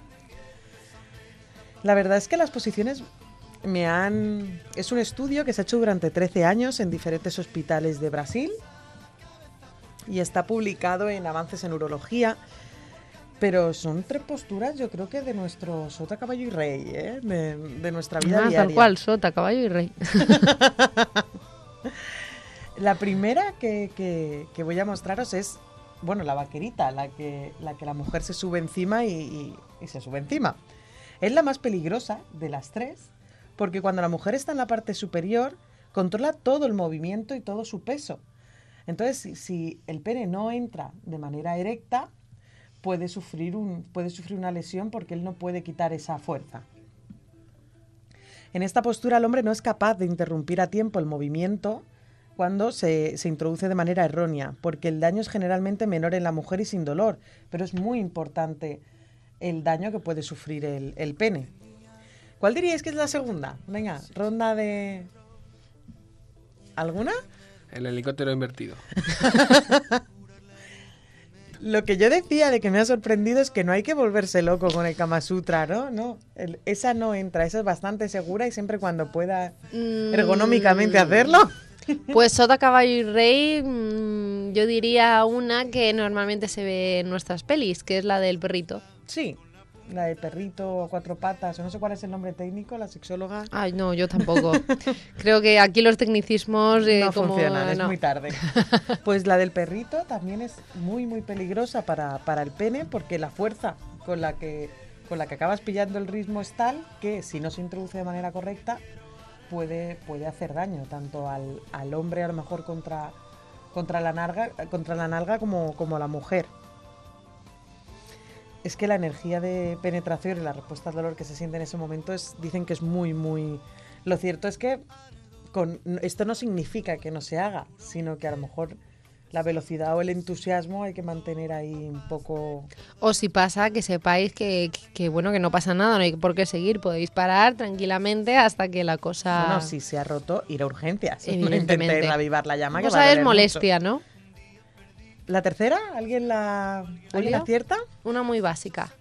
S6: La verdad es que las posiciones me han... Es un estudio que se ha hecho durante trece años en diferentes hospitales de Brasil y está publicado en Avances en Urología, pero son tres posturas, yo creo que de nuestro sota, caballo y rey, ¿eh? de, de nuestra vida
S2: Ah,
S6: diaria.
S2: tal cual, sota, caballo y rey.
S6: La primera que, que- que voy a mostraros es, bueno, la vaquerita, la que la, que la mujer se sube encima y, y- y se sube encima. Es la más peligrosa de las tres, porque cuando la mujer está en la parte superior, controla todo el movimiento y todo su peso. Entonces, si, si el pene no entra de manera erecta, puede sufrir, un, puede sufrir una lesión porque él no puede quitar esa fuerza. En esta postura el hombre no es capaz de interrumpir a tiempo el movimiento cuando se, se introduce de manera errónea, porque el daño es generalmente menor en la mujer y sin dolor, pero es muy importante el daño que puede sufrir el, el pene. ¿Cuál diríais que es la segunda? Venga, ronda de... ¿Alguna?
S1: El helicóptero invertido.
S6: Lo que yo decía de que me ha sorprendido es que no hay que volverse loco con el Kama Sutra, ¿no? No, el- esa no entra, esa es bastante segura y siempre cuando pueda ergonómicamente hacerlo.
S2: Pues sota, caballo y rey, mm, yo diría una que normalmente se ve en nuestras pelis, que es la del perrito.
S6: Sí, la de perrito o cuatro patas, o no sé cuál es el nombre técnico, la sexóloga.
S2: Ay, no, yo tampoco. Creo que aquí los tecnicismos eh,
S6: No
S2: como,
S6: funcionan, es
S2: no.
S6: muy tarde. Pues la del perrito también es muy, muy peligrosa para, para el pene porque la fuerza con la que con la que acabas pillando el ritmo es tal que si no se introduce de manera correcta puede, puede hacer daño tanto al, al hombre a lo mejor contra, contra la nalga, contra la nalga como, como a la mujer. es que la energía de penetración y la respuesta al dolor que se siente en ese momento es, dicen que es muy, muy... Lo cierto es que con, esto no significa que no se haga, sino que a lo mejor la velocidad o el entusiasmo hay que mantener ahí un poco...
S2: O si pasa, que sepáis que, que, que, bueno, que no pasa nada, no hay por qué seguir, podéis parar tranquilamente hasta que la cosa...
S6: Bueno, si se ha roto, ir a urgencias.
S2: Evidentemente.
S6: No intentéis reavivar la llama, que
S2: Cosa
S6: va a
S2: es
S6: doler
S2: molestia,
S6: mucho.
S2: ¿no?
S6: ¿La tercera? ¿Alguien la, ¿alguien
S2: ¿Julio?
S6: la acierta?
S2: Una muy básica.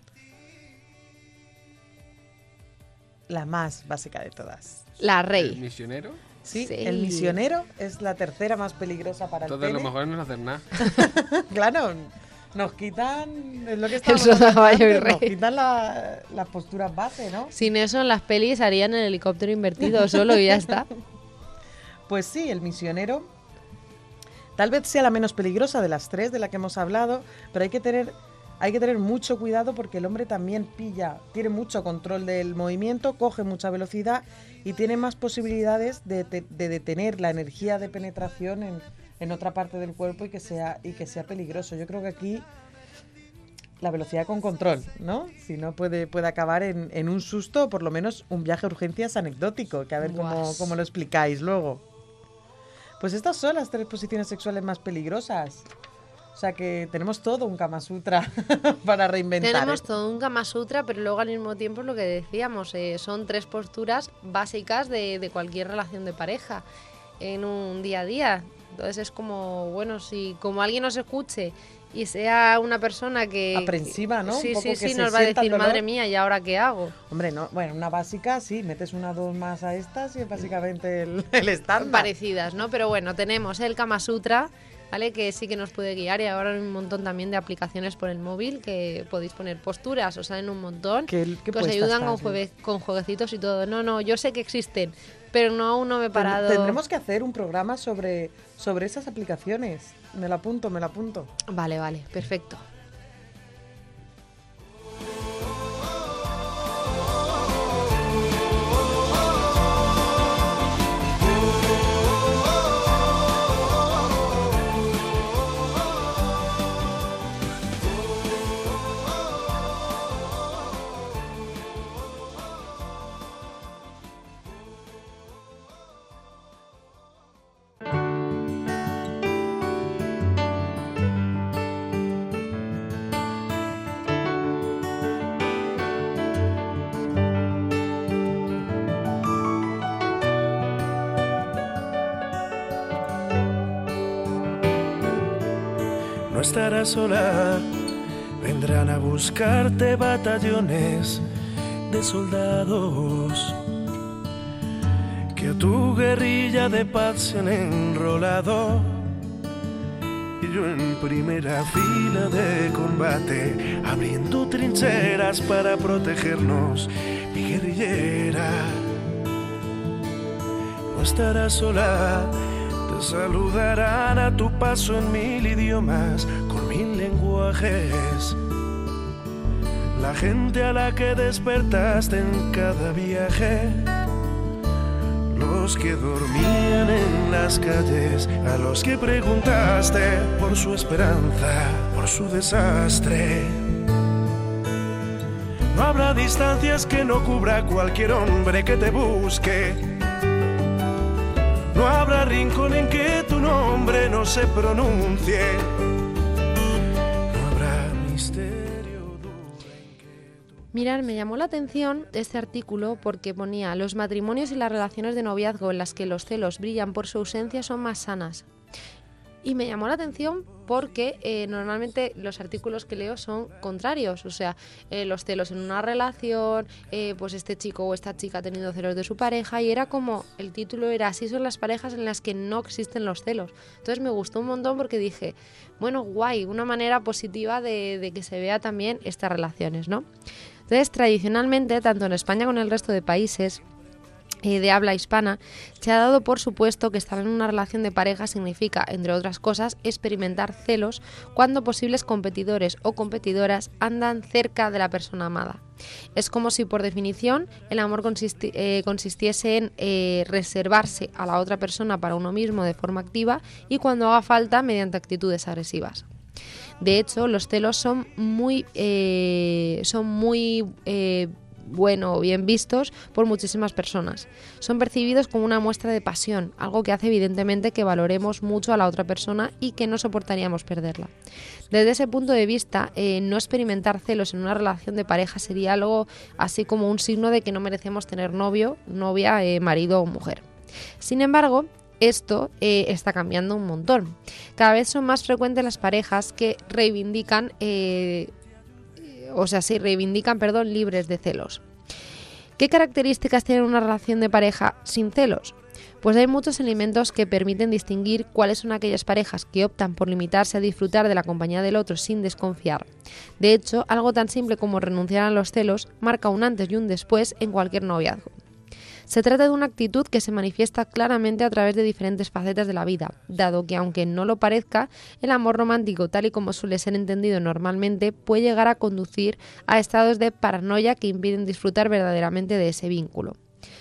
S6: La más básica de todas.
S2: La
S1: ¿El
S2: rey.
S1: misionero?
S6: Sí,
S2: Sí.
S6: el misionero es la tercera más peligrosa para el
S1: Todo
S6: pene.
S1: lo mejor es no hacer nada.
S6: Claro, nos quitan, es lo que estábamos
S2: El
S6: hablando
S2: caballo y
S6: antes, nos
S2: rey.
S6: quitan la- las posturas base, ¿no?
S2: Sin eso en las pelis harían el helicóptero invertido solo y ya está.
S6: Pues sí, el misionero tal vez sea la menos peligrosa de las tres de la que hemos hablado, pero hay que tener hay que tener mucho cuidado porque el hombre también pilla, tiene mucho control del movimiento, coge mucha velocidad y tiene más posibilidades de, de- de detener la energía de penetración en, en otra parte del cuerpo y que sea y que sea peligroso. Yo creo que aquí la velocidad con control, ¿no? Si no puede, puede acabar en, en un susto o por lo menos un viaje a urgencias anecdótico, que a ver cómo,
S2: Guas.
S6: cómo lo explicáis luego. Pues estas son las tres posiciones sexuales más peligrosas. O sea que tenemos todo un Kama Sutra para reinventar.
S2: Tenemos
S6: ¿eh?
S2: todo un Kama Sutra, pero luego al mismo tiempo es lo que decíamos, eh, son tres posturas básicas de, de cualquier relación de pareja en un día a día. Entonces es como, bueno, si como alguien nos escuche y sea una persona que...
S6: Aprensiva, ¿no? Un
S2: Sí,
S6: poco
S2: sí,
S6: que
S2: sí,
S6: se
S2: nos va a
S6: sienta el
S2: decir,
S6: dolor.
S2: madre mía, ¿y ahora qué hago?
S6: Hombre, no, bueno, una básica, sí, metes una dos más a estas y es básicamente el, el estándar.
S2: Parecidas, ¿no? Pero bueno, tenemos el Kama Sutra, ¿vale? Que sí que nos puede guiar y ahora hay un montón también de aplicaciones por el móvil que podéis poner posturas, os salen un montón
S6: ¿Qué- qué
S2: que os
S6: puesta
S2: ayudan con,
S6: estás,
S2: juegue- con jueguecitos y todo. No, no, yo sé que existen, pero no aún no me he
S6: Ten-
S2: parado.
S6: Tendremos que hacer un programa sobre, sobre esas aplicaciones. Me lo apunto, me lo apunto.
S2: Vale, vale, perfecto.
S8: No estarás sola, vendrán a buscarte batallones de soldados que a tu guerrilla de paz se han enrolado. Y yo en primera fila de combate, abriendo trincheras para protegernos, mi guerrillera. No estarás sola, te saludarán a tu paso en mil idiomas, con mil lenguajes. La gente a la que despertaste en cada viaje, los que dormían en las calles, a los que preguntaste por su esperanza, por su desastre. No habrá distancias que no cubra cualquier hombre que te busque. No habrá rincón en que tu nombre no se pronuncie. No habrá misterio dulce en que tu...
S2: Mirad, me llamó la atención este artículo porque ponía: los matrimonios y las relaciones de noviazgo en las que los celos brillan por su ausencia son más sanas. Y me llamó la atención porque eh, normalmente los artículos que leo son contrarios. O sea, eh, los celos en una relación, eh, pues este chico o esta chica ha tenido celos de su pareja, y era como, el título era así son las parejas en las que no existen los celos. Entonces me gustó un montón porque dije, bueno, guay, una manera positiva de, de que se vea también estas relaciones, ¿no? Entonces, tradicionalmente, tanto en España como en el resto de países eh, de habla hispana, se ha dado por supuesto que estar en una relación de pareja significa, entre otras cosas, experimentar celos cuando posibles competidores o competidoras andan cerca de la persona amada. Es como si, por definición, el amor consisti- eh, consistiese en eh, reservarse a la otra persona para uno mismo de forma activa y, cuando haga falta, mediante actitudes agresivas. De hecho, los celos son muy, eh, son muy eh, bueno o bien vistos por muchísimas personas. Son percibidos como una muestra de pasión, algo que hace evidentemente que valoremos mucho a la otra persona y que no soportaríamos perderla. Desde ese punto de vista, eh, no experimentar celos en una relación de pareja sería algo así como un signo de que no merecemos tener novio, novia, eh, marido o mujer. Sin embargo, esto eh, está cambiando un montón. Cada vez son más frecuentes las parejas que reivindican, eh, o sea, sí, reivindican, perdón, libres de celos. ¿Qué características tiene una relación de pareja sin celos? Pues hay muchos elementos que permiten distinguir cuáles son aquellas parejas que optan por limitarse a disfrutar de la compañía del otro sin desconfiar. De hecho, algo tan simple como renunciar a los celos marca un antes y un después en cualquier noviazgo. Se trata de una actitud que se manifiesta claramente a través de diferentes facetas de la vida, dado que, aunque no lo parezca, el amor romántico, tal y como suele ser entendido normalmente, puede llegar a conducir a estados de paranoia que impiden disfrutar verdaderamente de ese vínculo.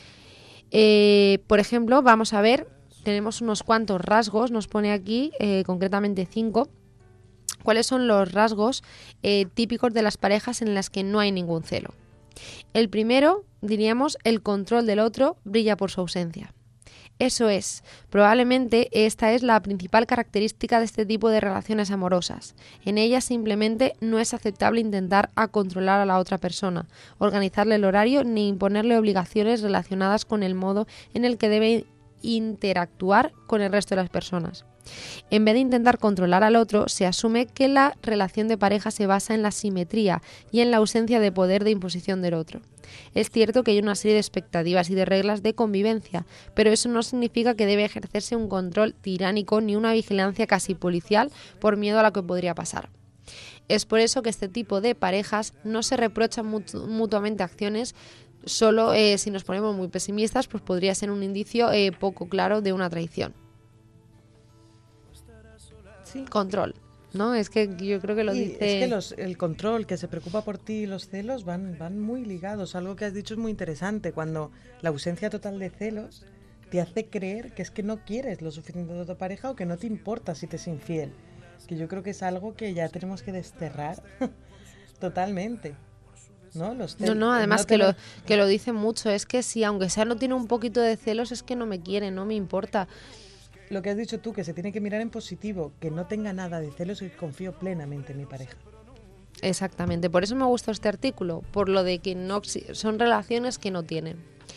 S2: Eh, por ejemplo, vamos a ver, tenemos unos cuantos rasgos, nos pone aquí eh, concretamente cinco. ¿Cuáles son los rasgos eh, típicos de las parejas en las que no hay ningún celo? El primero, diríamos, el control del otro brilla por su ausencia. Eso es, probablemente esta es la principal característica de este tipo de relaciones amorosas. En ellas simplemente no es aceptable intentar a controlar a la otra persona, organizarle el horario ni imponerle obligaciones relacionadas con el modo en el que debe interactuar con el resto de las personas. En vez de intentar controlar al otro, se asume que la relación de pareja se basa en la simetría y en la ausencia de poder de imposición del otro. Es cierto que hay una serie de expectativas y de reglas de convivencia, pero eso no significa que debe ejercerse un control tiránico ni una vigilancia casi policial por miedo a lo que podría pasar. Es por eso que este tipo de parejas no se reprochan mutu- mutuamente acciones. Solo eh, si nos ponemos muy pesimistas, pues podría ser un indicio eh, poco claro de una traición.
S6: Sí.
S2: Control, ¿no? Es que yo creo que lo
S6: Y
S2: dice...
S6: Es que los, el control, que se preocupa por ti y los celos van, van muy ligados. Algo que has dicho es muy interesante. Cuando la ausencia total de celos te hace creer que es que no quieres lo suficiente de tu pareja o que no te importa si te es infiel. Que yo creo que es algo que ya tenemos que desterrar totalmente. ¿No? Los
S2: No, no, además
S6: no
S2: que, lo,
S6: tener-
S2: que lo dice mucho. Es que si aunque sea no tiene un poquito de celos, es que no me quiere, no me importa.
S6: Lo que has dicho tú, que se tiene que mirar en positivo, que no tenga nada de celos y que confío plenamente en mi pareja.
S2: Exactamente, por eso me gusta este artículo, por lo de que no son relaciones que no tienen.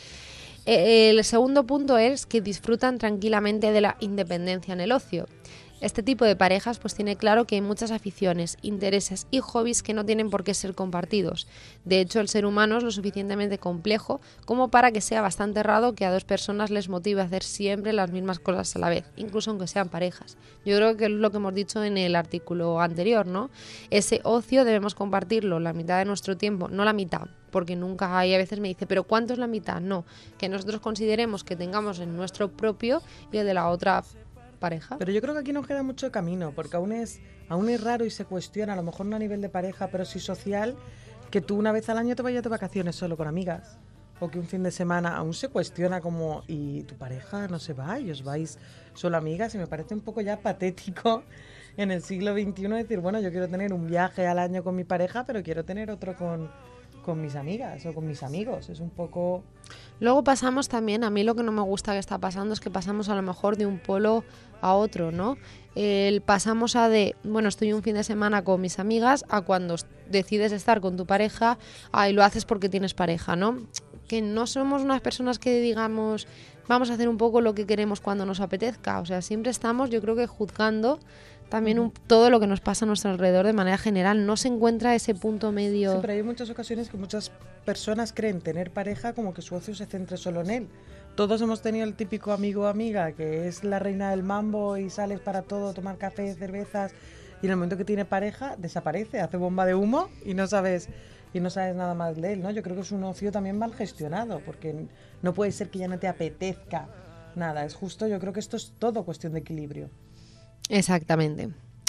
S2: Eh, el segundo punto es que disfrutan tranquilamente de la independencia en el ocio. Este tipo de parejas pues tiene claro que hay muchas aficiones, intereses y hobbies que no tienen por qué ser compartidos. De hecho, el ser humano es lo suficientemente complejo como para que sea bastante raro que a dos personas les motive a hacer siempre las mismas cosas a la vez, incluso aunque sean parejas. Yo creo que es lo que hemos dicho en el artículo anterior, ¿no? Ese ocio debemos compartirlo, la mitad de nuestro tiempo, no la mitad, porque nunca hay, a veces me dice, ¿pero cuánto es la mitad? No, que nosotros consideremos que tengamos en nuestro propio y el de la otra pareja.
S6: Pero yo creo que aquí nos queda mucho camino, porque aún es, aún es raro y se cuestiona, a lo mejor no a nivel de pareja, pero sí social, que tú una vez al año te vayas de vacaciones solo con amigas, o que un fin de semana aún se cuestiona como, ¿y tu pareja no se va? ¿Y os vais solo amigas? Y me parece un poco ya patético en el siglo veintiuno decir, bueno, yo quiero tener un viaje al año con mi pareja, pero quiero tener otro con, con mis amigas o con mis amigos. Es un poco...
S2: Luego pasamos también, a mí lo que no me gusta que está pasando es que pasamos a lo mejor de un polo a otro, ¿no? El pasamos a de, bueno, estoy un fin de semana con mis amigas, a cuando decides estar con tu pareja, ah, y lo haces porque tienes pareja, ¿no? Que no somos unas personas que digamos, vamos a hacer un poco lo que queremos cuando nos apetezca. O sea, siempre estamos, yo creo que juzgando también un, todo lo que nos pasa a nuestro alrededor de manera general. No se encuentra ese punto medio.
S6: Sí, pero hay muchas ocasiones que muchas personas creen tener pareja como que su ocio se centre solo en él. Todos hemos tenido el típico amigo o amiga que es la reina del mambo y sales para todo, tomar café, cervezas, y en el momento que tiene pareja desaparece, hace bomba de humo y no sabes y no sabes nada más de él, ¿no? Yo creo que es un ocio también mal gestionado, porque no puede ser que ya no te apetezca nada. Es justo, yo creo que esto es todo cuestión de equilibrio.
S2: Exactamente.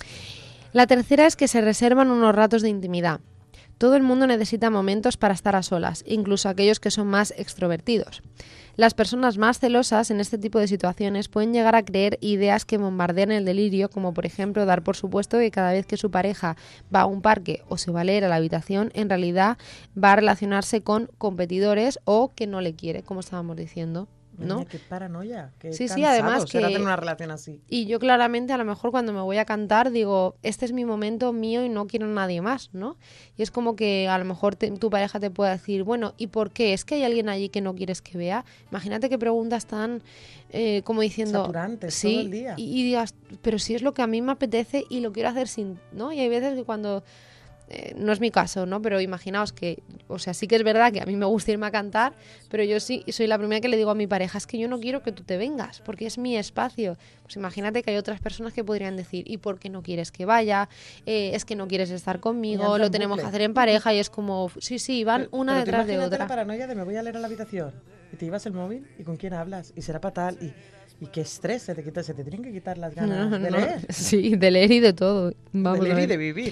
S2: La tercera es que se reservan unos ratos de intimidad. Todo el mundo necesita momentos para estar a solas, incluso aquellos que son más extrovertidos. Las personas más celosas en este tipo de situaciones pueden llegar a creer ideas que bombardean el delirio, como por ejemplo dar por supuesto que cada vez que su pareja va a un parque o se va a leer a la habitación, en realidad va a relacionarse con competidores o que no le quiere, como estábamos diciendo. ¿No?
S6: Niña, qué paranoia, qué
S2: Sí, sí,
S6: cansado
S2: además
S6: será
S2: que-
S6: tener una relación así.
S2: Y yo claramente a lo mejor cuando me voy a cantar digo, este es mi momento mío y no quiero a nadie más, ¿no? Y es como que a lo mejor te- tu pareja te puede decir, bueno, ¿y por qué? ¿Es que hay alguien allí que no quieres que vea? Imagínate qué preguntas tan eh, como diciendo...
S6: Saturantes,
S2: sí,
S6: todo el día.
S2: Y, y digas, pero si es lo que a mí me apetece y lo quiero hacer sin... ¿no? Y hay veces que cuando... eh, no es mi caso, ¿no? Pero imaginaos que, o sea, sí que es verdad que a mí me gusta irme a cantar, pero yo sí soy la primera que le digo a mi pareja, es que yo no quiero que tú te vengas, porque es mi espacio. Pues imagínate que hay otras personas que podrían decir, ¿y por qué no quieres que vaya? Eh, es que no quieres estar
S6: Y
S2: conmigo,
S6: entra
S2: lo
S6: en
S2: tenemos
S6: bucle.
S2: que hacer en pareja, y es como, sí, sí, van
S6: Pero-
S2: una
S6: pero tú
S2: detrás de
S6: imagínate
S2: otra.
S6: la paranoia de me voy a leer a la habitación y te llevas el móvil y con quién hablas y será fatal y, y qué estrés se te quita, se te tienen que quitar las ganas
S2: No,
S6: de
S2: no,
S6: leer,
S2: sí, de leer y de todo. Vamos
S6: de
S2: a
S6: leer y
S2: ver.
S6: de vivir.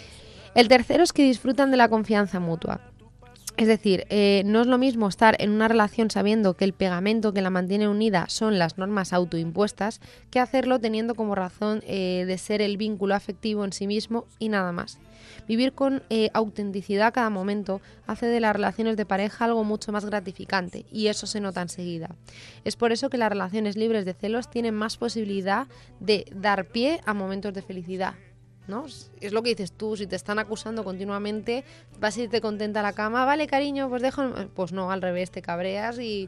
S2: El tercero es que disfrutan de la confianza mutua. Es decir, eh, no es lo mismo estar en una relación sabiendo que el pegamento que la mantiene unida son las normas autoimpuestas que hacerlo teniendo como razón eh, de ser el vínculo afectivo en sí mismo y nada más. Vivir con eh, autenticidad cada momento hace de las relaciones de pareja algo mucho más gratificante y eso se nota enseguida. Es por eso que las relaciones libres de celos tienen más posibilidad de dar pie a momentos de felicidad, ¿no? Es lo que dices tú, si te están acusando continuamente, vas a irte contenta a la cama, vale cariño, pues dejo... Pues no, al revés, te cabreas y...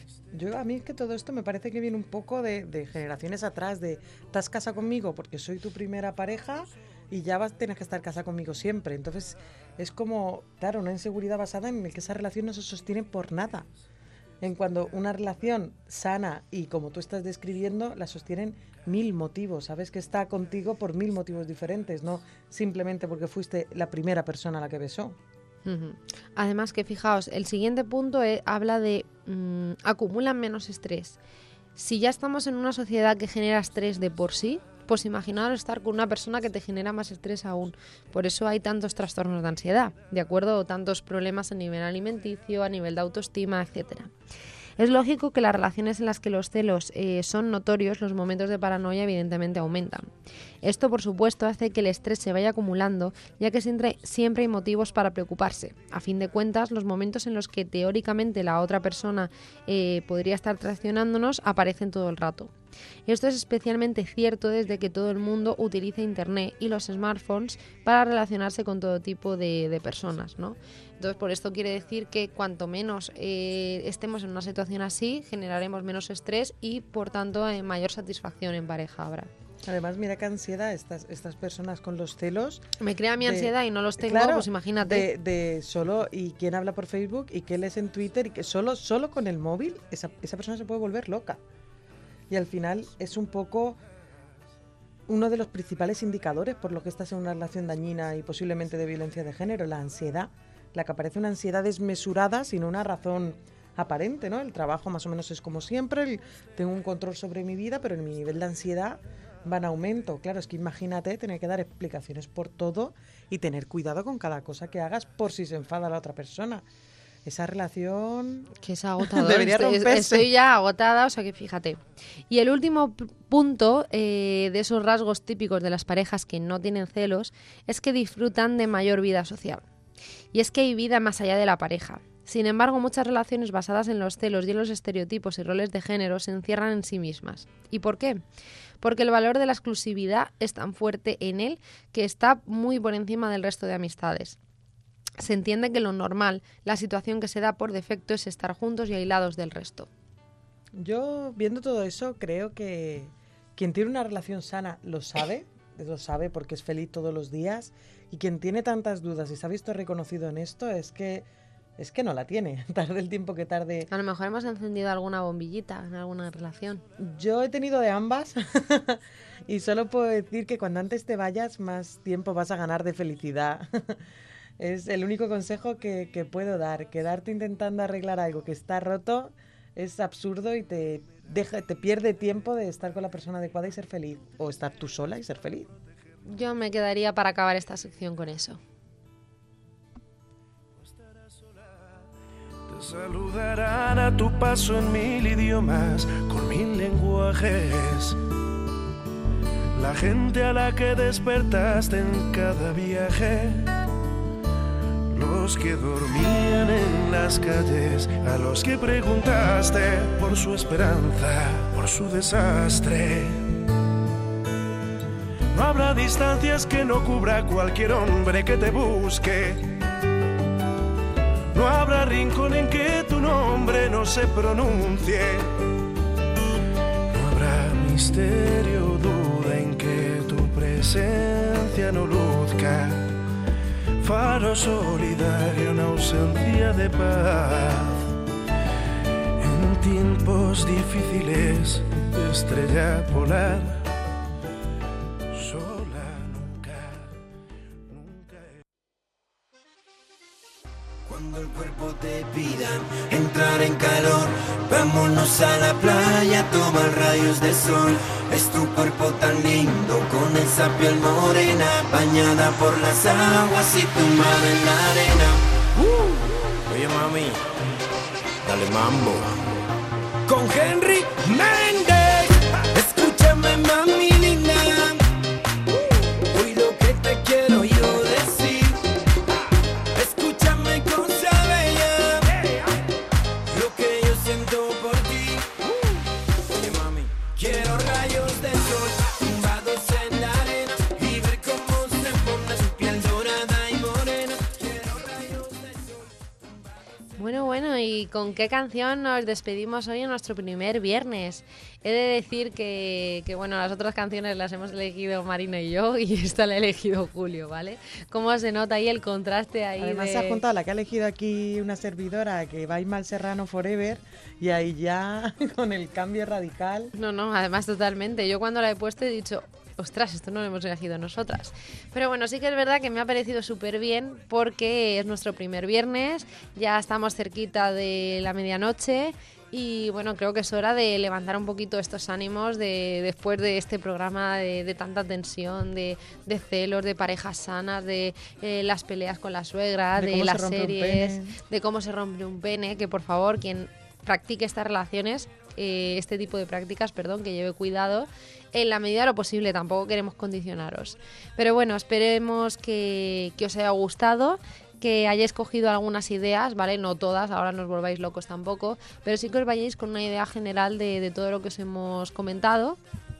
S6: Yo a mí es que todo esto me parece que viene un poco de, de generaciones atrás, de estás casa conmigo porque soy tu primera pareja y ya vas, tienes que estar casa conmigo siempre. Entonces es como, claro, una inseguridad basada en el que esa relación no se sostiene por nada. En cuando una relación sana y como tú estás describiendo, la sostienen mil motivos. Sabes que está contigo por mil motivos diferentes, no simplemente porque fuiste la primera persona a la que besó.
S2: Ujú. Además que fijaos, el siguiente punto eh, habla de mm, acumulan menos estrés. Si ya estamos en una sociedad que genera estrés de por sí, pues imaginaos estar con una persona que te genera más estrés aún. Por eso hay tantos trastornos de ansiedad, ¿de acuerdo? O tantos problemas a nivel alimenticio, a nivel de autoestima, etcétera. Es lógico que las relaciones en las que los celos eh, son notorios, los momentos de paranoia evidentemente aumentan. Esto, por supuesto, hace que el estrés se vaya acumulando, ya que siempre, siempre hay motivos para preocuparse. A fin de cuentas, los momentos en los que teóricamente la otra persona eh, podría estar traicionándonos aparecen todo el rato. Esto es especialmente cierto desde que todo el mundo utiliza Internet y los smartphones para relacionarse con todo tipo de, de personas, ¿no? Entonces, por esto quiere decir que cuanto menos eh, estemos en una situación así, generaremos menos estrés y, por tanto, eh, mayor satisfacción en pareja habrá.
S6: Además, mira qué ansiedad estas, estas personas con los celos.
S2: Me crea mi
S6: de-
S2: ansiedad y no los tengo,
S6: claro,
S2: pues imagínate.
S6: De, de solo, y quién habla por Facebook y qué lees en Twitter y que solo, solo con el móvil esa, esa persona se puede volver loca. Y al final es un poco uno de los principales indicadores por lo que estás en una relación dañina y posiblemente de violencia de género, la ansiedad. La que aparece una ansiedad desmesurada sin una razón aparente, ¿no? El trabajo más o menos es como siempre, el- tengo un control sobre mi vida, pero en mi nivel de ansiedad va en aumento. Claro, es que imagínate tener que dar explicaciones por todo y tener cuidado con cada cosa que hagas por si se enfada la otra persona. Esa relación...
S2: Que es agotador.
S6: Debería
S2: estoy,
S6: romperse.
S2: estoy ya agotada, o sea que fíjate. Y el último p- punto eh, de esos rasgos típicos de las parejas que no tienen celos es que disfrutan de mayor vida social. Y es que hay vida más allá de la pareja. Sin embargo, muchas relaciones basadas en los celos y en los estereotipos y roles de género se encierran en sí mismas. ¿Y por qué? Porque el valor de la exclusividad es tan fuerte en él que está muy por encima del resto de amistades. Se entiende que lo normal, la situación que se da por defecto es estar juntos y aislados del resto.
S6: Yo, viendo todo eso, creo que quien tiene una relación sana lo sabe, lo sabe porque es feliz todos los días, y quien tiene tantas dudas y se ha visto reconocido en esto es que es que no la tiene, tarde el tiempo que tarde.
S2: A lo mejor hemos encendido alguna bombillita en alguna relación.
S6: Yo he tenido de ambas y solo puedo decir que cuando antes te vayas, más tiempo vas a ganar de felicidad. Es el único consejo que, que puedo dar. Quedarte intentando arreglar algo que está roto es absurdo y te, deja, te pierde tiempo de estar con la persona adecuada y ser feliz. O estar tú sola y ser feliz.
S2: Yo me quedaría para acabar esta sección con eso.
S8: Te Te saludarán a tu paso en mil idiomas, con mil lenguajes. La gente a la que despertaste en cada viaje. Los que dormían en las calles, a los que preguntaste por su esperanza, por su desastre. No habrá distancias que no cubra cualquier hombre que te busque. No habrá rincón en que tu nombre no se pronuncie. No habrá misterio, duda en que tu presencia no luzca. Faro solidario en ausencia de paz. En tiempos difíciles, estrella polar. Sola nunca, nunca.
S9: Cuando el cuerpo te pida entrar en calor, vámonos a la playa, tomar rayos de sol. Es tu cuerpo tan lindo, con esa piel morena, bañada por las aguas y tumbada en la arena. uh. Oye mami, dale mambo con Henry Méndez. Escúchame mami linda, hoy lo que te quiero yo decir. Escúchame cosa bella, lo que yo siento por ti. Oye mami, quiero rayos de sol tumbados en la arena y ver cómo se pone su piel dorada y morena. Quiero rayos de sol.
S2: Bueno, bueno, ¿y con qué canción nos despedimos hoy en nuestro primer viernes? He de decir que, que, bueno, las otras canciones las hemos elegido Marina y yo, y esta la ha elegido Julio, ¿vale? ¿Cómo se nota ahí el contraste ahí?
S6: Además
S2: de...
S6: se ha juntado la que ha elegido aquí una servidora, que va Ismael Serrano Forever, y ahí ya con el cambio radical.
S2: No, no, además totalmente. Yo cuando la he puesto he dicho, ostras, esto no lo hemos elegido nosotras. Pero bueno, sí que es verdad que me ha parecido súper bien porque es nuestro primer viernes, ya estamos cerquita de la medianoche y bueno, creo que es hora de levantar un poquito estos ánimos de después de este programa de, de tanta tensión, de, de celos, de parejas sanas, de eh, las peleas con la suegra, de,
S6: de
S2: las series, de cómo se rompe un pene, que por favor, quien practique estas relaciones, eh, este tipo de prácticas, perdón, que lleve cuidado en la medida de lo posible, tampoco queremos condicionaros. Pero bueno, esperemos que, que os haya gustado, que hayáis cogido algunas ideas, ¿vale? No todas, ahora no os volváis locos tampoco, pero sí que os vayáis con una idea general de, de todo lo que os hemos comentado.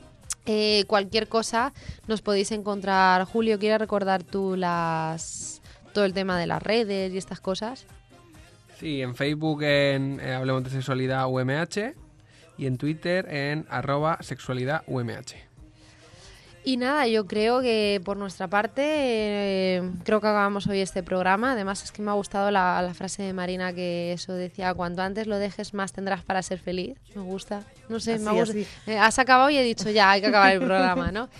S2: Eh, cualquier cosa nos podéis encontrar. Julio, ¿quieres recordar tú las todo el tema de las redes y estas cosas?
S1: Sí, en Facebook en eh, Hablemos de Sexualidad U M H y en Twitter en arroba sexualidad U M H.
S2: Y nada, yo creo que por nuestra parte, eh, creo que acabamos hoy este programa. Además es que me ha gustado la, la frase de Marina, que eso decía, cuanto antes lo dejes más tendrás para ser feliz. Me gusta, no sé,
S6: Así,
S2: me gusta.
S6: así.
S2: Eh, has acabado y he dicho ya, hay que acabar el programa, ¿no?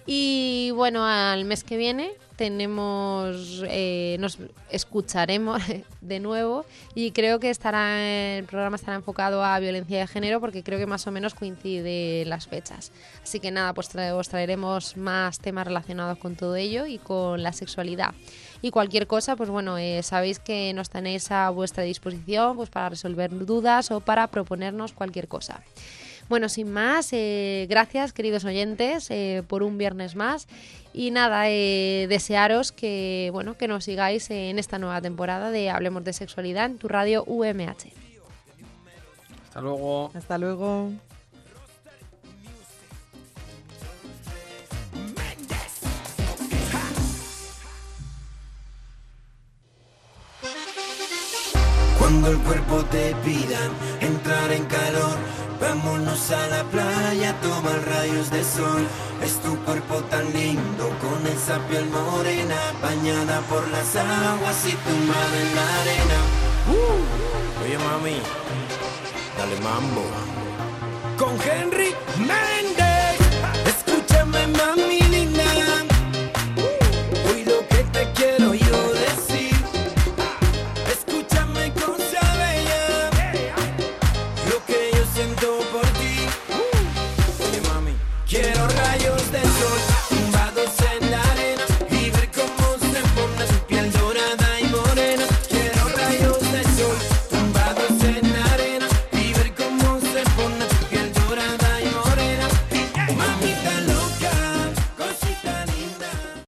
S2: Y bueno, al mes que viene tenemos, eh, nos escucharemos de nuevo y creo que estará el programa estará enfocado a violencia de género porque creo que más o menos coincide las fechas. Así que nada, pues tra- os traeremos más temas relacionados con todo ello y con la sexualidad. Y cualquier cosa, pues bueno, eh, sabéis que nos tenéis a vuestra disposición pues para resolver dudas o para proponernos cualquier cosa. Bueno, sin más, eh, gracias queridos oyentes eh, por un viernes más y nada, eh, desearos que, bueno, que nos sigáis en esta nueva temporada de Hablemos de Sexualidad en tu radio U M H.
S1: Hasta luego.
S6: Hasta luego.
S9: Cuando el cuerpo te pida entrar en calor, vámonos a la playa, tomar rayos de sol. Es tu cuerpo tan lindo, con esa piel morena, bañada por las aguas y tumbada en la arena. uh. Oye mami, dale mambo con Henry Méndez.